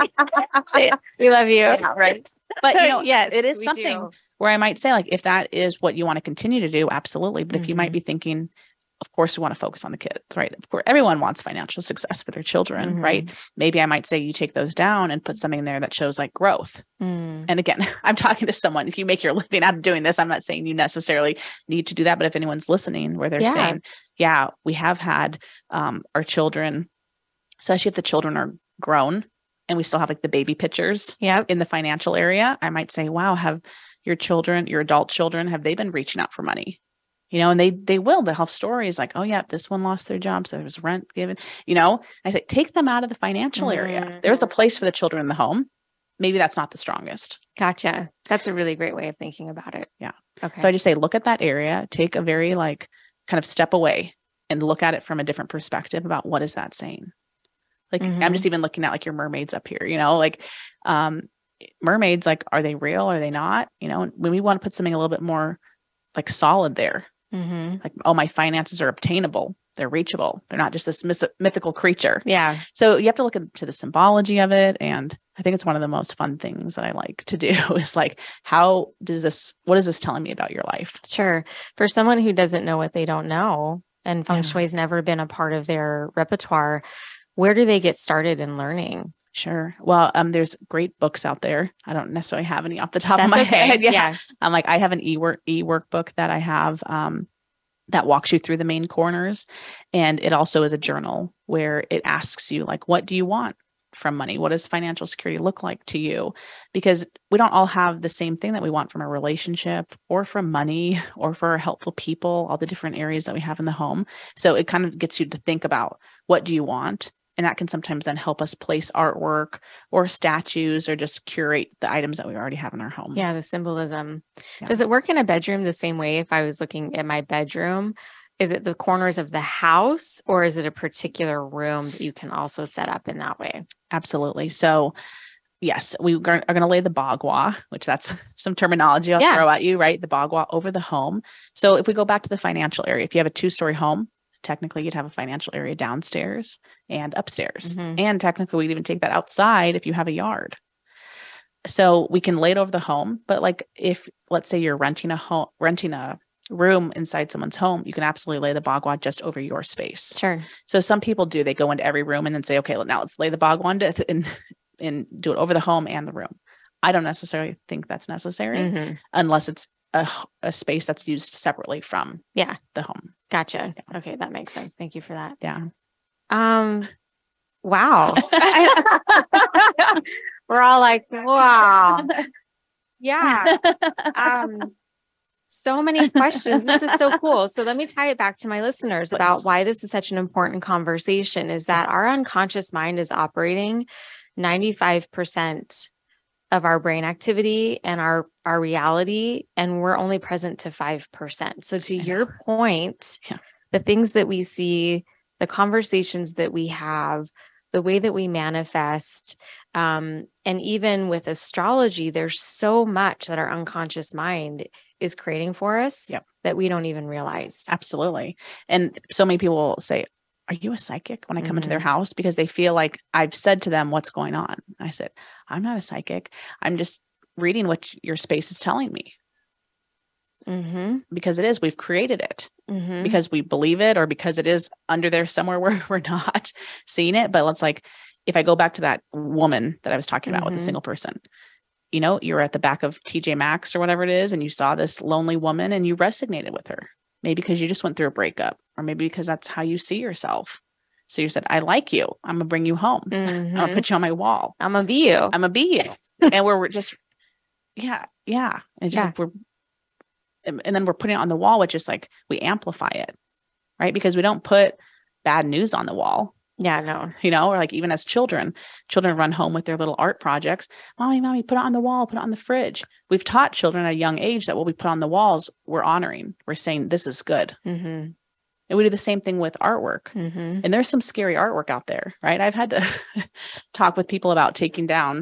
Speaker 2: We love you.
Speaker 3: Yeah, right. But you know,
Speaker 2: yes,
Speaker 3: it is
Speaker 2: we
Speaker 3: something
Speaker 2: do.
Speaker 3: where I might say like, if that is what you want to continue to do, absolutely. But if you might
Speaker 2: Mhm.
Speaker 3: be thinking, of course, we want to focus on the kids, right? Of course, everyone wants financial success for their children,
Speaker 2: Mhm.
Speaker 3: right? Maybe I might say you take those down and put something there that shows like growth.
Speaker 2: Mm.
Speaker 3: And again, I'm talking to someone, if you make your living out of doing this, I'm not saying you necessarily need to do that. But if anyone's listening where they're
Speaker 2: Yeah.
Speaker 3: saying, yeah, we have had um, our children, especially if the children are grown and we still have like the baby pictures
Speaker 2: Yep.
Speaker 3: in the financial area, I might say, wow, have your children, your adult children, have they been reaching out for money? You know, and they they will. They'll have stories like, oh yeah, this one lost their job, so there was rent given. You know, I say take them out of the financial area.
Speaker 2: Mhm.
Speaker 3: There's a place for the children in the home. Maybe that's not the strongest.
Speaker 2: Gotcha. That's a really great way of thinking about it.
Speaker 3: Yeah.
Speaker 2: Okay.
Speaker 3: So I just say, look at that area, take a very like kind of step away and look at it from a different perspective about what is that saying? Like I'm
Speaker 2: Mhm.
Speaker 3: just even looking at like your mermaids up here, you know, like um mermaids, like, are they real? Are they not? You know, when we want to put something a little bit more like solid there,
Speaker 2: Mm-hmm.
Speaker 3: like, oh, my finances are obtainable. They're reachable. They're not just this myth- mythical creature.
Speaker 2: Yeah.
Speaker 3: So you have to look into the symbology of it. And I think it's one of the most fun things that I like to do is like, how does this, what is this telling me about your life?
Speaker 2: Sure. For someone who doesn't know what they don't know and feng
Speaker 3: Yeah.
Speaker 2: shui's never been a part of their repertoire, where do they get started in learning?
Speaker 3: Sure. Well, um, there's great books out there. I don't necessarily have any off the top of
Speaker 2: That's
Speaker 3: my
Speaker 2: okay.
Speaker 3: head. Yeah.
Speaker 2: Yeah.
Speaker 3: I'm like, I have an e-work e-workbook that I have um, that walks you through the main corners. And it also is a journal where it asks you like, what do you want from money? What does financial security look like to you? Because we don't all have the same thing that we want from a relationship or from money or for helpful people, all the different areas that we have in the home. So it kind of gets you to think about, what do you want? And that can sometimes then help us place artwork or statues or just curate the items that we already have in our home.
Speaker 2: Yeah. The symbolism.
Speaker 3: Yeah.
Speaker 2: Does it work in a bedroom the same way? If I was looking at my bedroom, is it the corners of the house or is it a particular room that you can also set up in that way?
Speaker 3: Absolutely. So yes, we are going to lay the bagua, which that's some terminology I'll
Speaker 2: Yeah.
Speaker 3: throw at you, right? The bagua over the home. So if we go back to the financial area, if you have a two-story home, technically you'd have a financial area downstairs and upstairs.
Speaker 2: Mhm.
Speaker 3: And technically we'd even take that outside if you have a yard. So we can lay it over the home, but like if, let's say you're renting a home, renting a room inside someone's home, you can absolutely lay the bagua just over your space.
Speaker 2: Sure.
Speaker 3: So some people do, they go into every room and then say, okay, well, now let's lay the bagua th- and, and do it over the home and the room. I don't necessarily think that's necessary
Speaker 2: Mhm.
Speaker 3: unless it's a, a space that's used separately from
Speaker 2: Yeah.
Speaker 3: the home.
Speaker 2: Gotcha. Okay. That makes sense. Thank you for that.
Speaker 3: Yeah.
Speaker 2: Um, wow. We're all like, wow. Yeah. Um, so many questions. This is so cool. So let me tie it back to my listeners about
Speaker 3: Please.
Speaker 2: why this is such an important conversation is that our unconscious mind is operating ninety-five percent of our brain activity and our, our reality, and we're only present to five percent. So to
Speaker 3: I
Speaker 2: your
Speaker 3: know.
Speaker 2: point,
Speaker 3: Yeah.
Speaker 2: the things that we see, the conversations that we have, the way that we manifest, um, and even with astrology, there's so much that our unconscious mind is creating for us
Speaker 3: Yep.
Speaker 2: that we don't even realize.
Speaker 3: Absolutely. And so many people will say, are you a psychic when I come into their
Speaker 2: Mhm.
Speaker 3: house? Because they feel like I've said to them, what's going on? I said, I'm not a psychic. I'm just reading what your space is telling me
Speaker 2: Mm-hmm.
Speaker 3: because it is, we've created it
Speaker 2: Mm-hmm.
Speaker 3: because we believe it or because it is under there somewhere where we're not seeing it. But let's like, if I go back to that woman that I was talking about with
Speaker 2: Mhm.
Speaker 3: the single person, you know, you're at the back of T J Maxx or whatever it is, and you saw this lonely woman and you resonated with her. Maybe because you just went through a breakup, or maybe because that's how you see yourself. So you said, I like you. I'm going to bring you home. I'm going
Speaker 2: Mhm.
Speaker 3: to put you on my wall.
Speaker 2: I'm gonna be you.
Speaker 3: I'm going to be you. And we're, we're just, yeah, yeah. And it's just
Speaker 2: Yeah.
Speaker 3: like we're, and and then we're putting it on the wall, which is like we amplify it, right? Because we don't put bad news on the wall.
Speaker 2: Yeah, no.
Speaker 3: You know, or like even as children, children run home with their little art projects. Mommy, mommy, put it on the wall, put it on the fridge. We've taught children at a young age that what we put on the walls, we're honoring. We're saying this is good.
Speaker 2: Mm-hmm.
Speaker 3: And we do the same thing with artwork.
Speaker 2: Mm-hmm.
Speaker 3: And there's some scary artwork out there, right? I've had to talk with people about taking down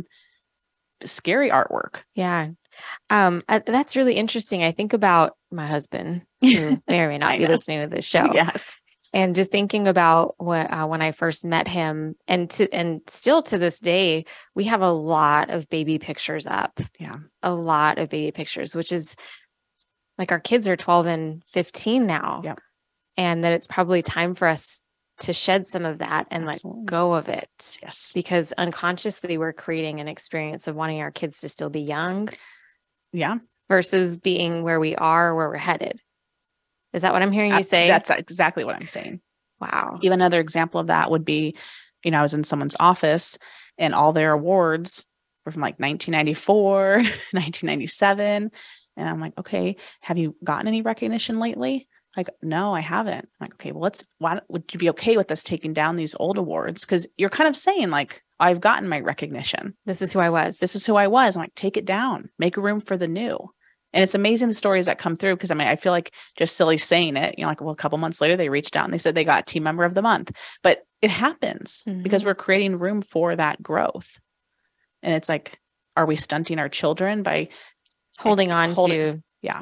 Speaker 3: scary artwork.
Speaker 2: Yeah. Um, uh, that's really interesting. I think about my husband, who may or may not be
Speaker 3: know.
Speaker 2: listening to this show.
Speaker 3: Yes.
Speaker 2: And just thinking about what, uh, when I first met him, and to and still to this day, we have a lot of baby pictures up.
Speaker 3: Yeah.
Speaker 2: A lot of baby pictures, which is like our kids are twelve and fifteen now.
Speaker 3: Yeah.
Speaker 2: And that it's probably time for us to shed some of that and
Speaker 3: Absolutely.
Speaker 2: let go of it.
Speaker 3: Yes.
Speaker 2: Because unconsciously we're creating an experience of wanting our kids to still be young
Speaker 3: Yeah.
Speaker 2: versus being where we are, where we're headed. Is that what I'm hearing you say?
Speaker 3: That's exactly what I'm saying.
Speaker 2: Wow.
Speaker 3: Even another example of that would be, you know, I was in someone's office and all their awards were from like nineteen ninety-four, nineteen ninety-seven. And I'm like, okay, have you gotten any recognition lately? Like, no, I haven't. I'm like, okay, well, let's, why would you be okay with us taking down these old awards? Because you're kind of saying like, I've gotten my recognition.
Speaker 2: This is who I was.
Speaker 3: This is who I was. I'm like, take it down, make room for the new. And it's amazing the stories that come through. Cause I mean, I feel like just silly saying it, you know, like, well, a couple months later, they reached out and they said they got team member of the month, but it happens
Speaker 2: Mhm.
Speaker 3: because we're creating room for that growth. And it's like, are we stunting our children by
Speaker 2: holding on
Speaker 3: holding-
Speaker 2: to.
Speaker 3: Yeah.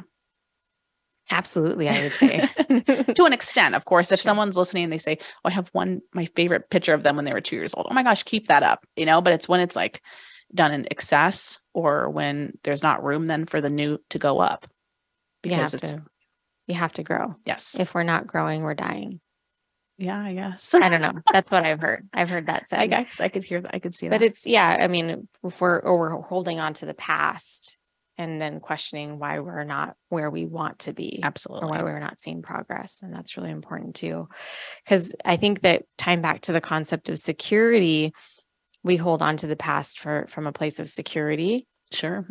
Speaker 2: Absolutely, I would say.
Speaker 3: To an extent, of course, if
Speaker 2: Sure.
Speaker 3: someone's listening and they say, oh, I have one, my favorite picture of them when they were two years old. Oh my gosh, keep that up, you know, but it's when it's like done in excess or when there's not room then for the new to go up
Speaker 2: you have
Speaker 3: because it's,
Speaker 2: to, you have to grow.
Speaker 3: yes.
Speaker 2: If we're not growing, we're dying.
Speaker 3: Yeah, I guess.
Speaker 2: I don't know. That's what I've heard. I've heard that said.
Speaker 3: I guess I could hear that. I could see that.
Speaker 2: But it's, yeah, I mean, if we're, or we're holding on to the past and then questioning why we're not where we want to be.
Speaker 3: Absolutely.
Speaker 2: Or why we're not seeing progress. And that's really important too. Because I think that tying back to the concept of security, we hold on to the past for from a place of security.
Speaker 3: Sure.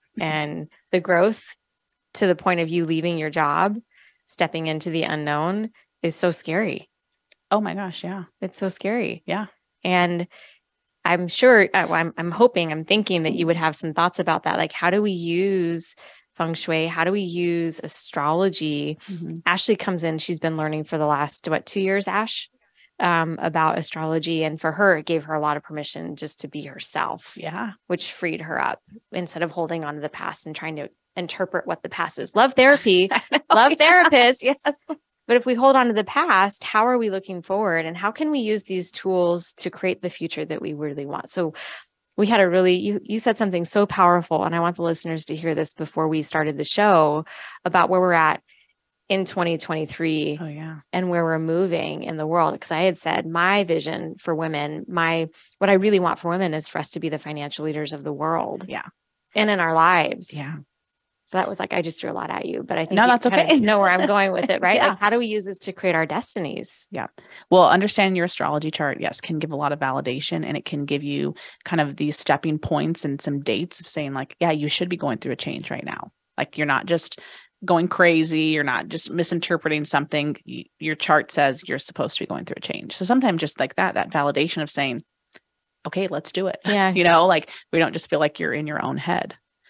Speaker 2: And the growth to the point of you leaving your job, stepping into the unknown is so scary.
Speaker 3: Oh my gosh. Yeah.
Speaker 2: It's so scary.
Speaker 3: Yeah.
Speaker 2: And I'm sure, I'm, I'm hoping, I'm thinking that you would have some thoughts about that. Like, how do we use feng shui? How do we use astrology?
Speaker 3: Mm-hmm.
Speaker 2: Ashley comes in, she's been learning for the last, what, two years, Ash, um, about astrology. And for her, it gave her a lot of permission just to be herself,
Speaker 3: Yeah.
Speaker 2: which freed her up instead of holding on to the past and trying to interpret what the past is. Love therapy, love
Speaker 3: Yeah.
Speaker 2: therapists.
Speaker 3: Yes.
Speaker 2: But if we hold on to the past, how are we looking forward? And how can we use these tools to create the future that we really want? So we had a really, you, you said something so powerful, and I want the listeners to hear this before we started the show about where we're at in twenty twenty-three
Speaker 3: Oh yeah.
Speaker 2: and where we're moving in the world. Because I had said my vision for women, my, what I really want for women is for us to be the financial leaders of the world.
Speaker 3: Yeah.
Speaker 2: And in our lives.
Speaker 3: Yeah.
Speaker 2: So that was like, I just threw a lot at you, but I think
Speaker 3: No,
Speaker 2: you
Speaker 3: that's
Speaker 2: kind
Speaker 3: okay.
Speaker 2: of know where I'm going with it, right?
Speaker 3: Yeah.
Speaker 2: Like, how do we use this to create our destinies?
Speaker 3: Well, understanding your astrology chart, yes, can give a lot of validation, and it can give you kind of these stepping points and some dates of saying like, yeah, you should be going through a change right now. Like you're not just going crazy. You're not just misinterpreting something. Y- Your chart says you're supposed to be going through a change. So sometimes just like that, that validation of saying, okay, let's do it.
Speaker 2: Yeah.
Speaker 3: You know, like we don't just feel like you're in your own head.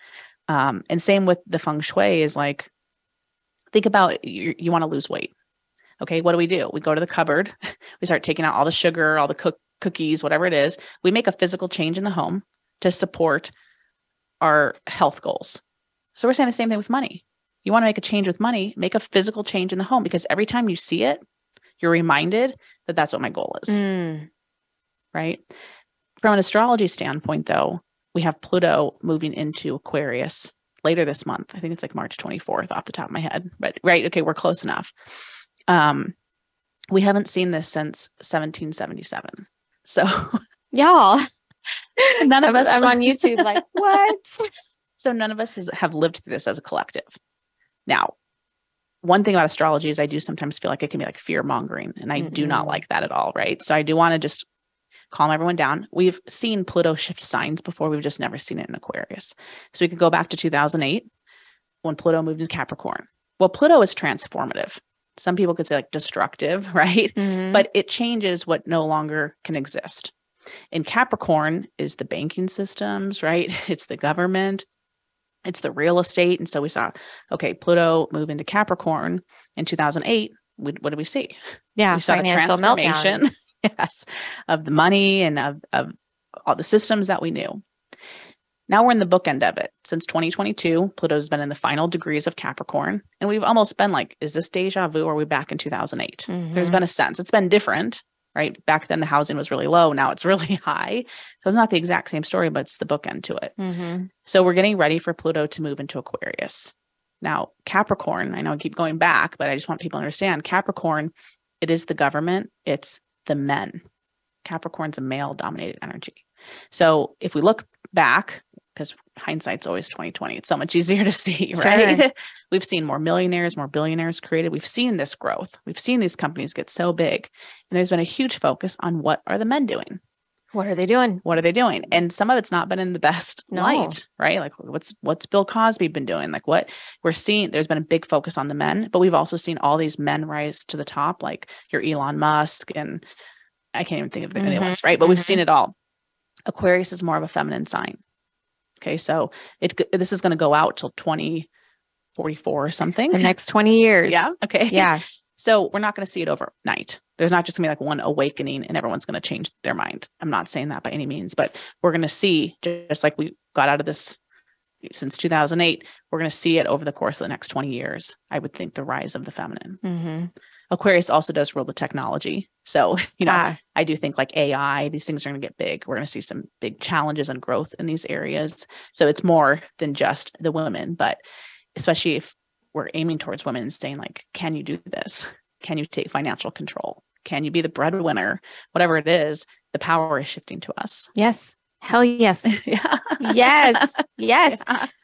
Speaker 3: Um, and same with the feng shui is like, think about you, you want to lose weight. Okay. What do we do? We go to the cupboard. We start taking out all the sugar, all the cook- cookies, whatever it is. We make a physical change in the home to support our health goals. So we're saying the same thing with money. You want to make a change with money, make a physical change in the home, because every time you see it, you're reminded that that's what my goal is.
Speaker 2: Mm.
Speaker 3: Right. From an astrology standpoint, though, we have Pluto moving into Aquarius later this month. I think it's like March twenty-fourth off the top of my head, but right. Okay. We're close enough. Um, we haven't seen this since seventeen seventy-seven. So
Speaker 2: Y'all,
Speaker 3: none of
Speaker 2: I'm,
Speaker 3: us,
Speaker 2: I'm on YouTube like, what?
Speaker 3: so none of us has, have lived through this as a collective. Now, one thing about astrology is I do sometimes feel like it can be like fear mongering, and I do not
Speaker 2: Mm-mm.
Speaker 3: like that at all. Right. So I do want to just calm everyone down. We've seen Pluto shift signs before. We've just never seen it in Aquarius. So we could go back to two thousand eight when Pluto moved into Capricorn. Well, Pluto is transformative. Some people could say like destructive, right?
Speaker 2: Mhm.
Speaker 3: But it changes what no longer can exist. In Capricorn is the banking systems, right? It's the government, it's the real estate. And so we saw, okay, Pluto move into Capricorn in two thousand eight. We, what did we see?
Speaker 2: Yeah,
Speaker 3: We saw the
Speaker 2: financial meltdown.
Speaker 3: transformation, yes, of the money and of, of all the systems that we knew. Now we're in the bookend of it. Since twenty twenty-two, Pluto's been in the final degrees of Capricorn. And we've almost been like, is this deja vu or are we back in two thousand eight?
Speaker 2: Mhm.
Speaker 3: There's been a sense. It's been different, right? Back then the housing was really low. Now it's really high. So it's not the exact same story, but it's the bookend to it.
Speaker 2: Mhm.
Speaker 3: So we're getting ready for Pluto to move into Aquarius. Now, Capricorn, I know I keep going back, but I just want people to understand Capricorn, it is the government. It's the men. Capricorn's a male dominated energy. So if we look back, because hindsight's always twenty twenty, it's so much easier to see, right?
Speaker 2: Sure.
Speaker 3: We've seen more millionaires, more billionaires created. We've seen this growth. We've seen these companies get so big. And there's been a huge focus on what are the men doing?
Speaker 2: What are they doing?
Speaker 3: What are they doing? And some of it's not been in the best
Speaker 2: No.
Speaker 3: light, right? Like what's what's Bill Cosby been doing? Like what we're seeing, there's been a big focus on the men, but we've also seen all these men rise to the top, like your Elon Musk, and I can't even think of the
Speaker 2: Mhm.
Speaker 3: anyone else, right? But we've
Speaker 2: Mhm.
Speaker 3: seen it all. Aquarius is more of a feminine sign. Okay, so it this is going to go out till twenty forty-four or something.
Speaker 2: The next twenty years.
Speaker 3: Yeah. Okay.
Speaker 2: Yeah.
Speaker 3: So we're not going to see it overnight. There's not just going to be like one awakening and everyone's going to change their mind. I'm not saying that by any means, but we're going to see, just like we got out of this since two thousand eight, we're going to see it over the course of the next twenty years. I would think the rise of the feminine.
Speaker 2: Mhm.
Speaker 3: Aquarius also does rule the technology. So, you know,
Speaker 2: Ah.
Speaker 3: I do think like A I, these things are going to get big. We're going to see some big challenges and growth in these areas. So it's more than just the women, but especially if we're aiming towards women and saying like, can you do this? Can you take financial control? Can you be the breadwinner? Whatever it is, the power is shifting to us.
Speaker 2: Yes. Hell yes.
Speaker 3: Yeah.
Speaker 2: Yes. Yes.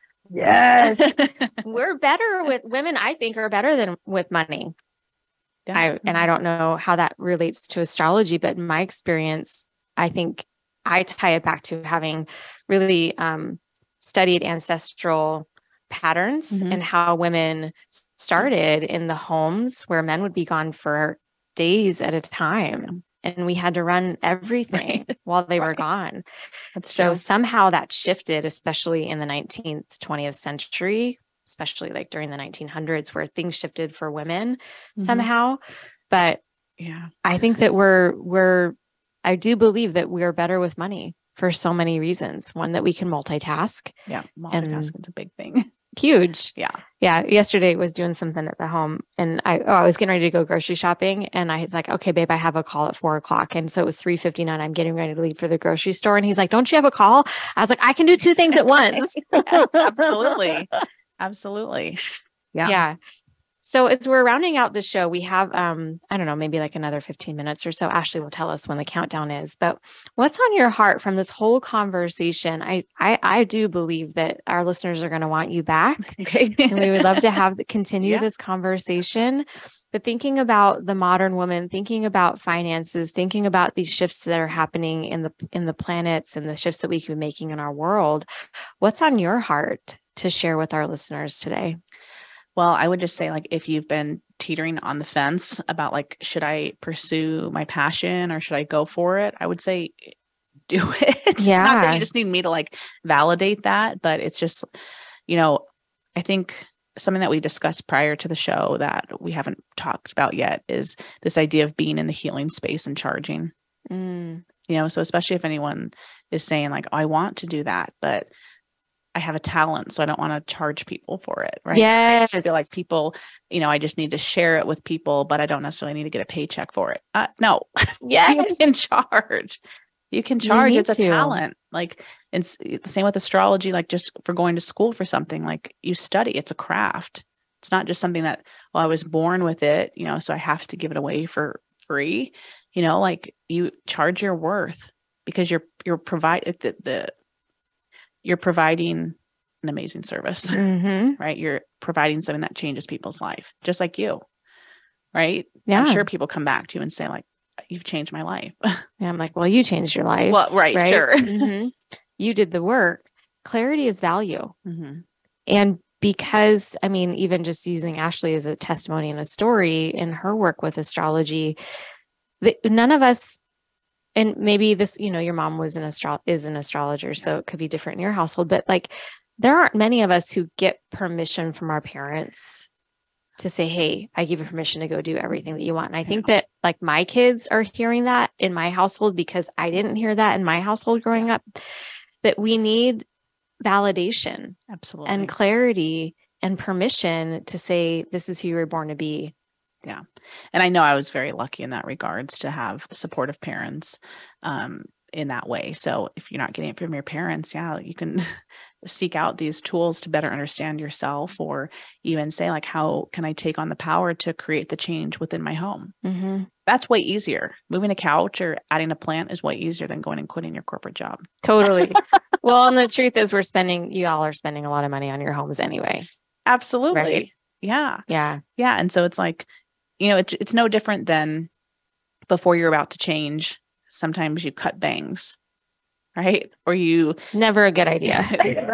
Speaker 3: Yeah.
Speaker 2: Yes. We're better with women, I think, are better than with money.
Speaker 3: Yeah.
Speaker 2: I and I don't know how that relates to astrology, but in my experience, I think I tie it back to having really um, studied ancestral patterns
Speaker 3: Mhm.
Speaker 2: and how women s- started in the homes where men would be gone for days at a time. And we had to run everything
Speaker 3: Right.
Speaker 2: while they were
Speaker 3: Right.
Speaker 2: gone.
Speaker 3: That's
Speaker 2: So
Speaker 3: true.
Speaker 2: somehow that shifted, especially in the nineteenth, twentieth century, especially like during the nineteen hundreds, where things shifted for women
Speaker 3: Mhm.
Speaker 2: somehow. But
Speaker 3: Yeah.
Speaker 2: I think that we're, we're, I do believe that we're better with money for so many reasons. One, that we can multitask.
Speaker 3: Yeah. Multitasking is a big thing.
Speaker 2: Huge.
Speaker 3: Yeah.
Speaker 2: Yeah. Yesterday was doing something at the home and I, oh, I was getting ready to go grocery shopping and I was like, okay, babe, I have a call at four o'clock. And so it was three fifty-nine. I'm getting ready to leave for the grocery store. And he's like, don't you have a call? I was like, I can do two things at once.
Speaker 3: Yes, absolutely. Absolutely. Yeah.
Speaker 2: Yeah. So as we're rounding out the show, we have, um, I don't know, maybe like another fifteen minutes or so. Ashley will tell us when the countdown is, but what's on your heart from this whole conversation? I, I, I do believe that our listeners are going to want you back
Speaker 3: Okay.
Speaker 2: and we would love to have continue
Speaker 3: Yeah.
Speaker 2: this conversation, but thinking about the modern woman, thinking about finances, thinking about these shifts that are happening in the, in the planets and the shifts that we could be making in our world. What's on your heart to share with our listeners today?
Speaker 3: Well, I would just say, like, if you've been teetering on the fence about, like, should I pursue my passion or should I go for it? I would say do it. Not that
Speaker 2: Yeah.
Speaker 3: you just need me to, like, validate that, but it's just, you know, I think something that we discussed prior to the show that we haven't talked about yet is this idea of being in the healing space and charging.
Speaker 2: Mm,
Speaker 3: You know, so especially if anyone is saying, like, oh, I want to do that, but I have a talent, so I don't want to charge people for it, right? I just feel like
Speaker 2: Yes.
Speaker 3: people, you know, I just need to share it with people, but I don't necessarily need to get a paycheck for it. Uh, no, you
Speaker 2: yes.
Speaker 3: can charge. You can
Speaker 2: You
Speaker 3: charge.
Speaker 2: need
Speaker 3: It's a
Speaker 2: to.
Speaker 3: talent. Like it's the same with astrology, like just for going to school for something, like you study, it's a craft. It's not just something that, well, I was born with it, you know, so I have to give it away for free. You know, like you charge your worth because you're, you're provided the, the, you're providing an amazing service,
Speaker 2: Mhm.
Speaker 3: right? You're providing something that changes people's life, just like you, right?
Speaker 2: Yeah.
Speaker 3: I'm sure people come back to you and say, like, you've changed my life.
Speaker 2: Yeah. I'm like, well, you changed your life.
Speaker 3: Well, right,
Speaker 2: right?
Speaker 3: sure.
Speaker 2: Mhm. You did the work. Clarity is value.
Speaker 3: Mm-hmm.
Speaker 2: And because, I mean, even just using Ashley as a testimony and a story in her work with astrology, the, none of us, and maybe this, you know, your mom was an astro is an astrologer, so it could be different in your household, but like, there aren't many of us who get permission from our parents to say, hey, I give you permission to go do everything that you want. And I think that like my kids are hearing that in my household, because I didn't hear that in my household growing up, that we need validation,
Speaker 3: absolutely,
Speaker 2: and clarity and permission to say, this is who you were born to be.
Speaker 3: Yeah. And I know I was very lucky in that regards to have supportive parents um, in that way. So if you're not getting it from your parents, yeah, you can seek out these tools to better understand yourself, or even say like, how can I take on the power to create the change within my home?
Speaker 2: Mm-hmm.
Speaker 3: That's way easier. Moving a couch or adding a plant is way easier than going and quitting your corporate job.
Speaker 2: Totally. Well, and the truth is we're spending, you all are spending a lot of money on your homes anyway.
Speaker 3: Absolutely.
Speaker 2: Right?
Speaker 3: Yeah.
Speaker 2: Yeah.
Speaker 3: Yeah. And so it's like, you know, it's, it's no different than before you're about to change. Sometimes you cut bangs, right? Or you
Speaker 2: never a good idea.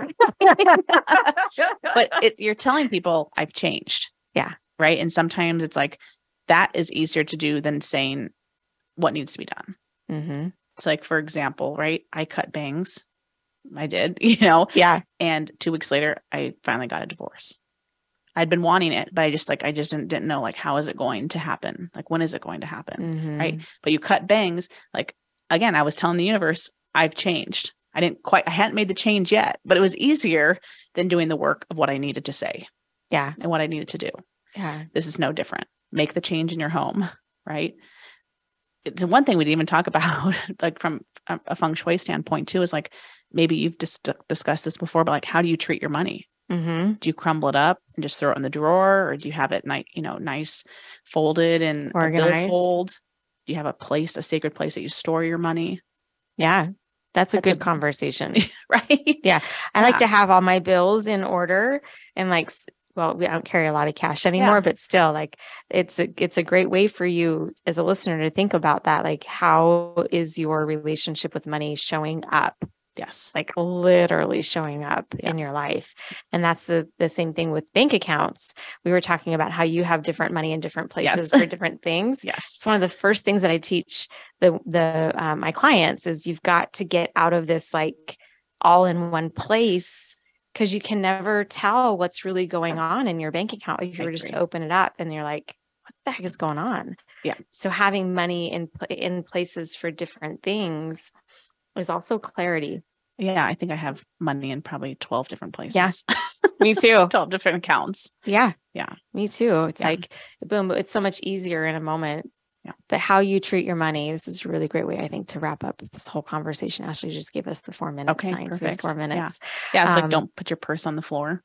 Speaker 3: But it, you're telling people I've changed.
Speaker 2: Yeah.
Speaker 3: Right. And sometimes it's like, that is easier to do than saying what needs to be done.
Speaker 2: Mm-hmm.
Speaker 3: It's like, for example, right, I cut bangs. I did, you know?
Speaker 2: Yeah.
Speaker 3: And two weeks later, I finally got a divorce. I'd been wanting it, but I just like, I just didn't, didn't know, like, how is it going to happen? Like, when is it going to happen?
Speaker 2: Mm-hmm.
Speaker 3: Right. But you cut bangs. Like, again, I was telling the universe, I've changed. I didn't quite, I hadn't made the change yet, but it was easier than doing the work of what I needed to say.
Speaker 2: Yeah.
Speaker 3: And what I needed to do.
Speaker 2: Yeah.
Speaker 3: This is no different. Make the change in your home. Right. It's one thing we'd even talk about, like from a feng shui standpoint too, is like, maybe you've just discussed this before, but like, how do you treat your money?
Speaker 2: Mm-hmm.
Speaker 3: Do you crumble it up and just throw it in the drawer, or do you have it nice, you know, nice, folded and
Speaker 2: organized?
Speaker 3: Fold? Do you have a place, a sacred place that you store your money?
Speaker 2: Yeah, that's a
Speaker 3: That's
Speaker 2: good
Speaker 3: a-
Speaker 2: conversation,
Speaker 3: Right?
Speaker 2: Yeah, I
Speaker 3: Yeah.
Speaker 2: like to have all my bills in order, and like, s- well, we don't carry a lot of cash anymore,
Speaker 3: Yeah.
Speaker 2: but still, like, it's a it's a great way for you as a listener to think about that. Like, how is your relationship with money showing up?
Speaker 3: Yes.
Speaker 2: Like literally showing up
Speaker 3: Yeah.
Speaker 2: in your life. And that's the, the same thing with bank accounts. We were talking about how you have different money in different places
Speaker 3: Yes.
Speaker 2: for different things.
Speaker 3: Yes.
Speaker 2: It's one of the first things that I teach the, the, um, my clients is you've got to get out of this, like, all in one place, because you can never tell what's really going on in your bank account if you
Speaker 3: I
Speaker 2: were just to
Speaker 3: agree.
Speaker 2: open it up and you're like, what the heck is going on?
Speaker 3: Yeah.
Speaker 2: So having money in, pla- in places for different things is also clarity.
Speaker 3: Yeah. I think I have money in probably twelve different places.
Speaker 2: Yeah. Me too.
Speaker 3: twelve different accounts.
Speaker 2: Yeah.
Speaker 3: Yeah.
Speaker 2: Me too. It's
Speaker 3: Yeah.
Speaker 2: like, boom, it's so much easier in a moment.
Speaker 3: Yeah.
Speaker 2: But how you treat your money, this is a really great way, I think, to wrap up this whole conversation. Ashley just gave us the four minute
Speaker 3: Okay,
Speaker 2: signs. We have
Speaker 3: perfect.
Speaker 2: four
Speaker 3: Yeah.
Speaker 2: minutes.
Speaker 3: Yeah. It's
Speaker 2: Um,
Speaker 3: like, don't put your purse on the floor.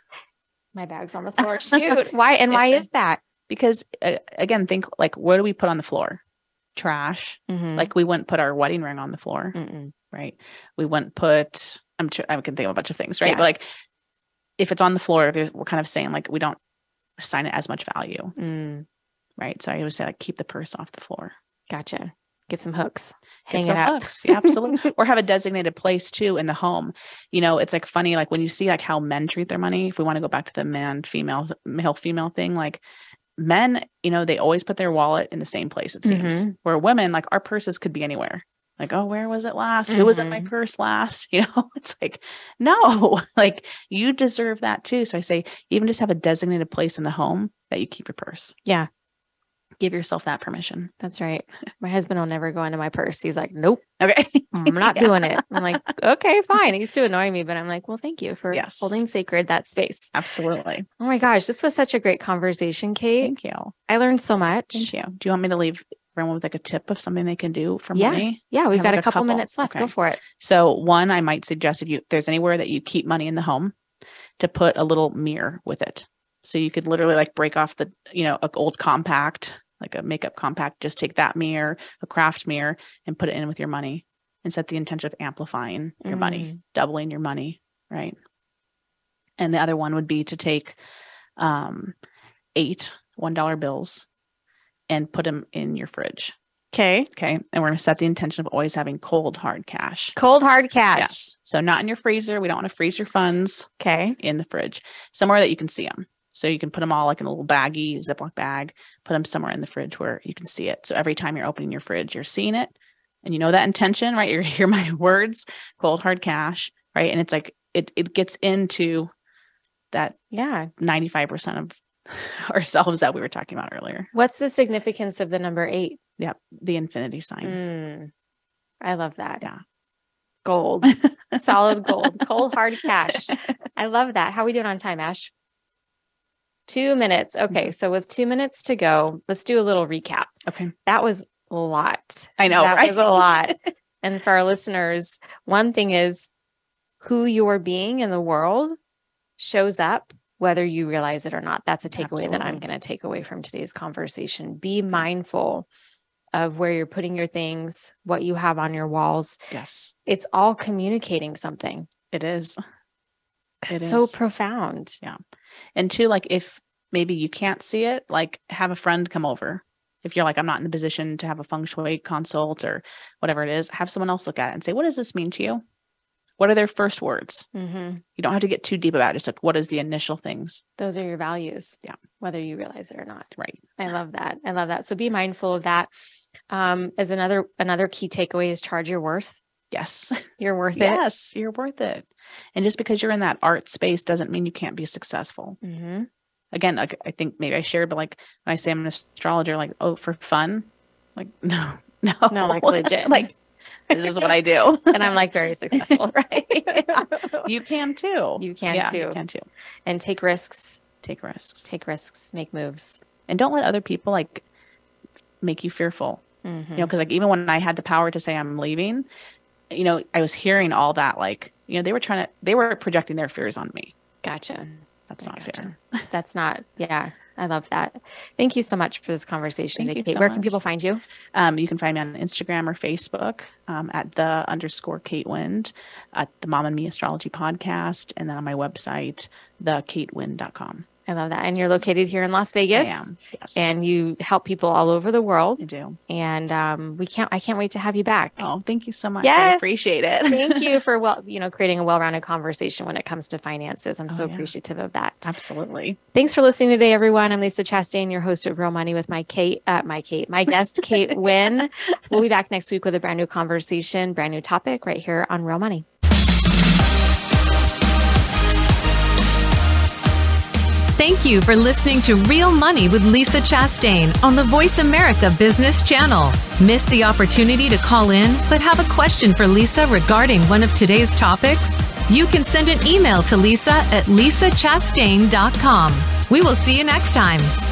Speaker 2: My bag's on the floor. Shoot. Why? And why is that?
Speaker 3: Because uh, again, think like, what do we put on the floor? Trash.
Speaker 2: Mhm.
Speaker 3: Like, we wouldn't put our wedding ring on the floor.
Speaker 2: Mm-mm.
Speaker 3: Right. We wouldn't put, I'm sure I can think of a bunch of things, right?
Speaker 2: Yeah.
Speaker 3: But like, if it's on the floor, there's, we're kind of saying like, we don't assign it as much value.
Speaker 2: Mm,
Speaker 3: Right. So I always say like, keep the purse off the floor.
Speaker 2: gotcha. Get some hooks.
Speaker 3: Get
Speaker 2: Hang
Speaker 3: some
Speaker 2: it up.
Speaker 3: hooks. Yeah, absolutely. Or have a designated place too in the home. You know, it's like funny, like when you see like how men treat their money, if we want to go back to the man, female, male, female thing, like men, you know, they always put their wallet in the same place, it seems.
Speaker 2: Mhm.
Speaker 3: Where women, like, our purses could be anywhere. Like, oh, where was it last? Who was in my
Speaker 2: Mhm.
Speaker 3: purse last? You know, it's like, no, like, you deserve that too. So I say, even just have a designated place in the home that you keep your purse.
Speaker 2: Yeah.
Speaker 3: Give yourself that permission.
Speaker 2: That's right. My husband will never go into my purse. He's like, nope,
Speaker 3: Okay.
Speaker 2: I'm not
Speaker 3: Yeah.
Speaker 2: doing it. I'm like, okay, fine. It used to annoy me, but I'm like, well, thank you for
Speaker 3: Yes.
Speaker 2: holding sacred that space.
Speaker 3: Absolutely.
Speaker 2: Oh my gosh, this was such a great conversation, Kate.
Speaker 3: Thank you.
Speaker 2: I learned so much.
Speaker 3: Thank you. Do you want me to leave everyone with like a tip of something they can do for
Speaker 2: Yeah.
Speaker 3: money?
Speaker 2: Yeah, we've
Speaker 3: Have
Speaker 2: got
Speaker 3: like
Speaker 2: a
Speaker 3: a
Speaker 2: couple
Speaker 3: couple.
Speaker 2: minutes left.
Speaker 3: Okay.
Speaker 2: Go for it.
Speaker 3: So one, I might suggest if you, if there's anywhere that you keep money in the home, to put a little mirror with it. So you could literally like break off the, you know, an old compact, like a makeup compact, just take that mirror, a craft mirror, and put it in with your money and set the intention of amplifying your money,
Speaker 2: Mm.
Speaker 3: doubling your money. Right. And the other one would be to take um, eight one dollar bills and put them in your fridge.
Speaker 2: Okay.
Speaker 3: Okay. And we're going to set the intention of always having cold, hard cash.
Speaker 2: Cold hard cash.
Speaker 3: Yes. So not in your freezer. We don't want to freeze your funds.
Speaker 2: Okay.
Speaker 3: In the fridge, somewhere that you can see them. So you can put them all like in a little baggie, Ziploc bag, put them somewhere in the fridge where you can see it. So every time you're opening your fridge, you're seeing it and you know that intention, right? You're hear my words, cold, hard cash, right? And it's like, it it gets into that
Speaker 2: Yeah.
Speaker 3: ninety-five percent of ourselves that we were talking about earlier.
Speaker 2: What's the significance of the number eight?
Speaker 3: Yep. The infinity sign.
Speaker 2: Mm, I love that.
Speaker 3: Yeah.
Speaker 2: Gold, solid gold, cold hard cash. I love that. How are we doing on time, Ash? Two minutes. Okay. So with two minutes to go, let's do a little recap.
Speaker 3: Okay.
Speaker 2: That was a lot.
Speaker 3: I know,
Speaker 2: That
Speaker 3: right?
Speaker 2: was a lot. And for our listeners, one thing is who you're being in the world shows up whether you realize it or not. That's a takeaway that I'm
Speaker 3: Absolutely.
Speaker 2: going to take away from today's conversation. Be mindful of where you're putting your things, what you have on your walls.
Speaker 3: Yes,
Speaker 2: It's all communicating something.
Speaker 3: it is. It
Speaker 2: It's so
Speaker 3: is.
Speaker 2: profound.
Speaker 3: And two, like if maybe you can't see it, like have a friend come over. If you're like, I'm not in the position to have a feng shui consult or whatever it is, have someone else look at it and say, what does this mean to you? What are their first words?
Speaker 2: Mm-hmm.
Speaker 3: You don't have to get too deep about it. Just like, what is the initial things?
Speaker 2: Those are your values.
Speaker 3: Yeah.
Speaker 2: Whether you realize it or not.
Speaker 3: Right.
Speaker 2: I love that. I love that. So be mindful of that. Um, as another, another key takeaway is charge your worth.
Speaker 3: Yes.
Speaker 2: You're worth
Speaker 3: Yes. You're worth it. And just because you're in that art space doesn't mean you can't be successful.
Speaker 2: it. Mm-hmm.
Speaker 3: Again, like I think maybe I shared, but like when I say I'm an astrologer, like, oh, for fun, like, no, no,
Speaker 2: No, like legit.
Speaker 3: like, this is what I do.
Speaker 2: And I'm like very successful, right?
Speaker 3: You can too.
Speaker 2: You can
Speaker 3: yeah,
Speaker 2: too.
Speaker 3: You can too.
Speaker 2: And take risks,
Speaker 3: Take risks.
Speaker 2: take risks, make moves.
Speaker 3: And don't let other people like make you fearful.
Speaker 2: Mm-hmm.
Speaker 3: You know, because like even when I had the power to say I'm leaving, you know, I was hearing all that, like, you know, they were trying to, they were projecting their fears on me.
Speaker 2: Gotcha.
Speaker 3: That's
Speaker 2: I
Speaker 3: not
Speaker 2: gotcha.
Speaker 3: fair.
Speaker 2: That's not, yeah. I love that. Thank you so much for this conversation
Speaker 3: Thank
Speaker 2: today,
Speaker 3: you
Speaker 2: Kate.
Speaker 3: so
Speaker 2: Where can
Speaker 3: much.
Speaker 2: people find you?
Speaker 3: Um, you can find me on Instagram or Facebook um, at the underscore Kate Wind, at the Mom and Me Astrology Podcast, and then on my website, the kate wind dot com.
Speaker 2: I love that. And you're located here in Las Vegas.
Speaker 3: I am. Yes.
Speaker 2: And you help people all over the world.
Speaker 3: I do.
Speaker 2: And um, we can't, I can't wait to have you back.
Speaker 3: Oh, thank you so much. I
Speaker 2: Yes.
Speaker 3: appreciate it.
Speaker 2: Thank you for, well, you know, creating a well-rounded conversation when it comes to finances. I'm
Speaker 3: Oh,
Speaker 2: so
Speaker 3: yeah.
Speaker 2: appreciative of that.
Speaker 3: Absolutely.
Speaker 2: Thanks for listening today, everyone. I'm Lisa Chastain, your host of Real Money with my Kate, uh, my Kate, my guest, Kate Wynn. We'll be back next week with a brand new conversation, brand new topic right here on Real Money.
Speaker 1: Thank you for listening to Real Money with Lisa Chastain on the Voice America Business Channel. Miss the opportunity to call in, but have a question for Lisa regarding one of today's topics? You can send an email to Lisa at lisa chastain dot com. We will see you next time.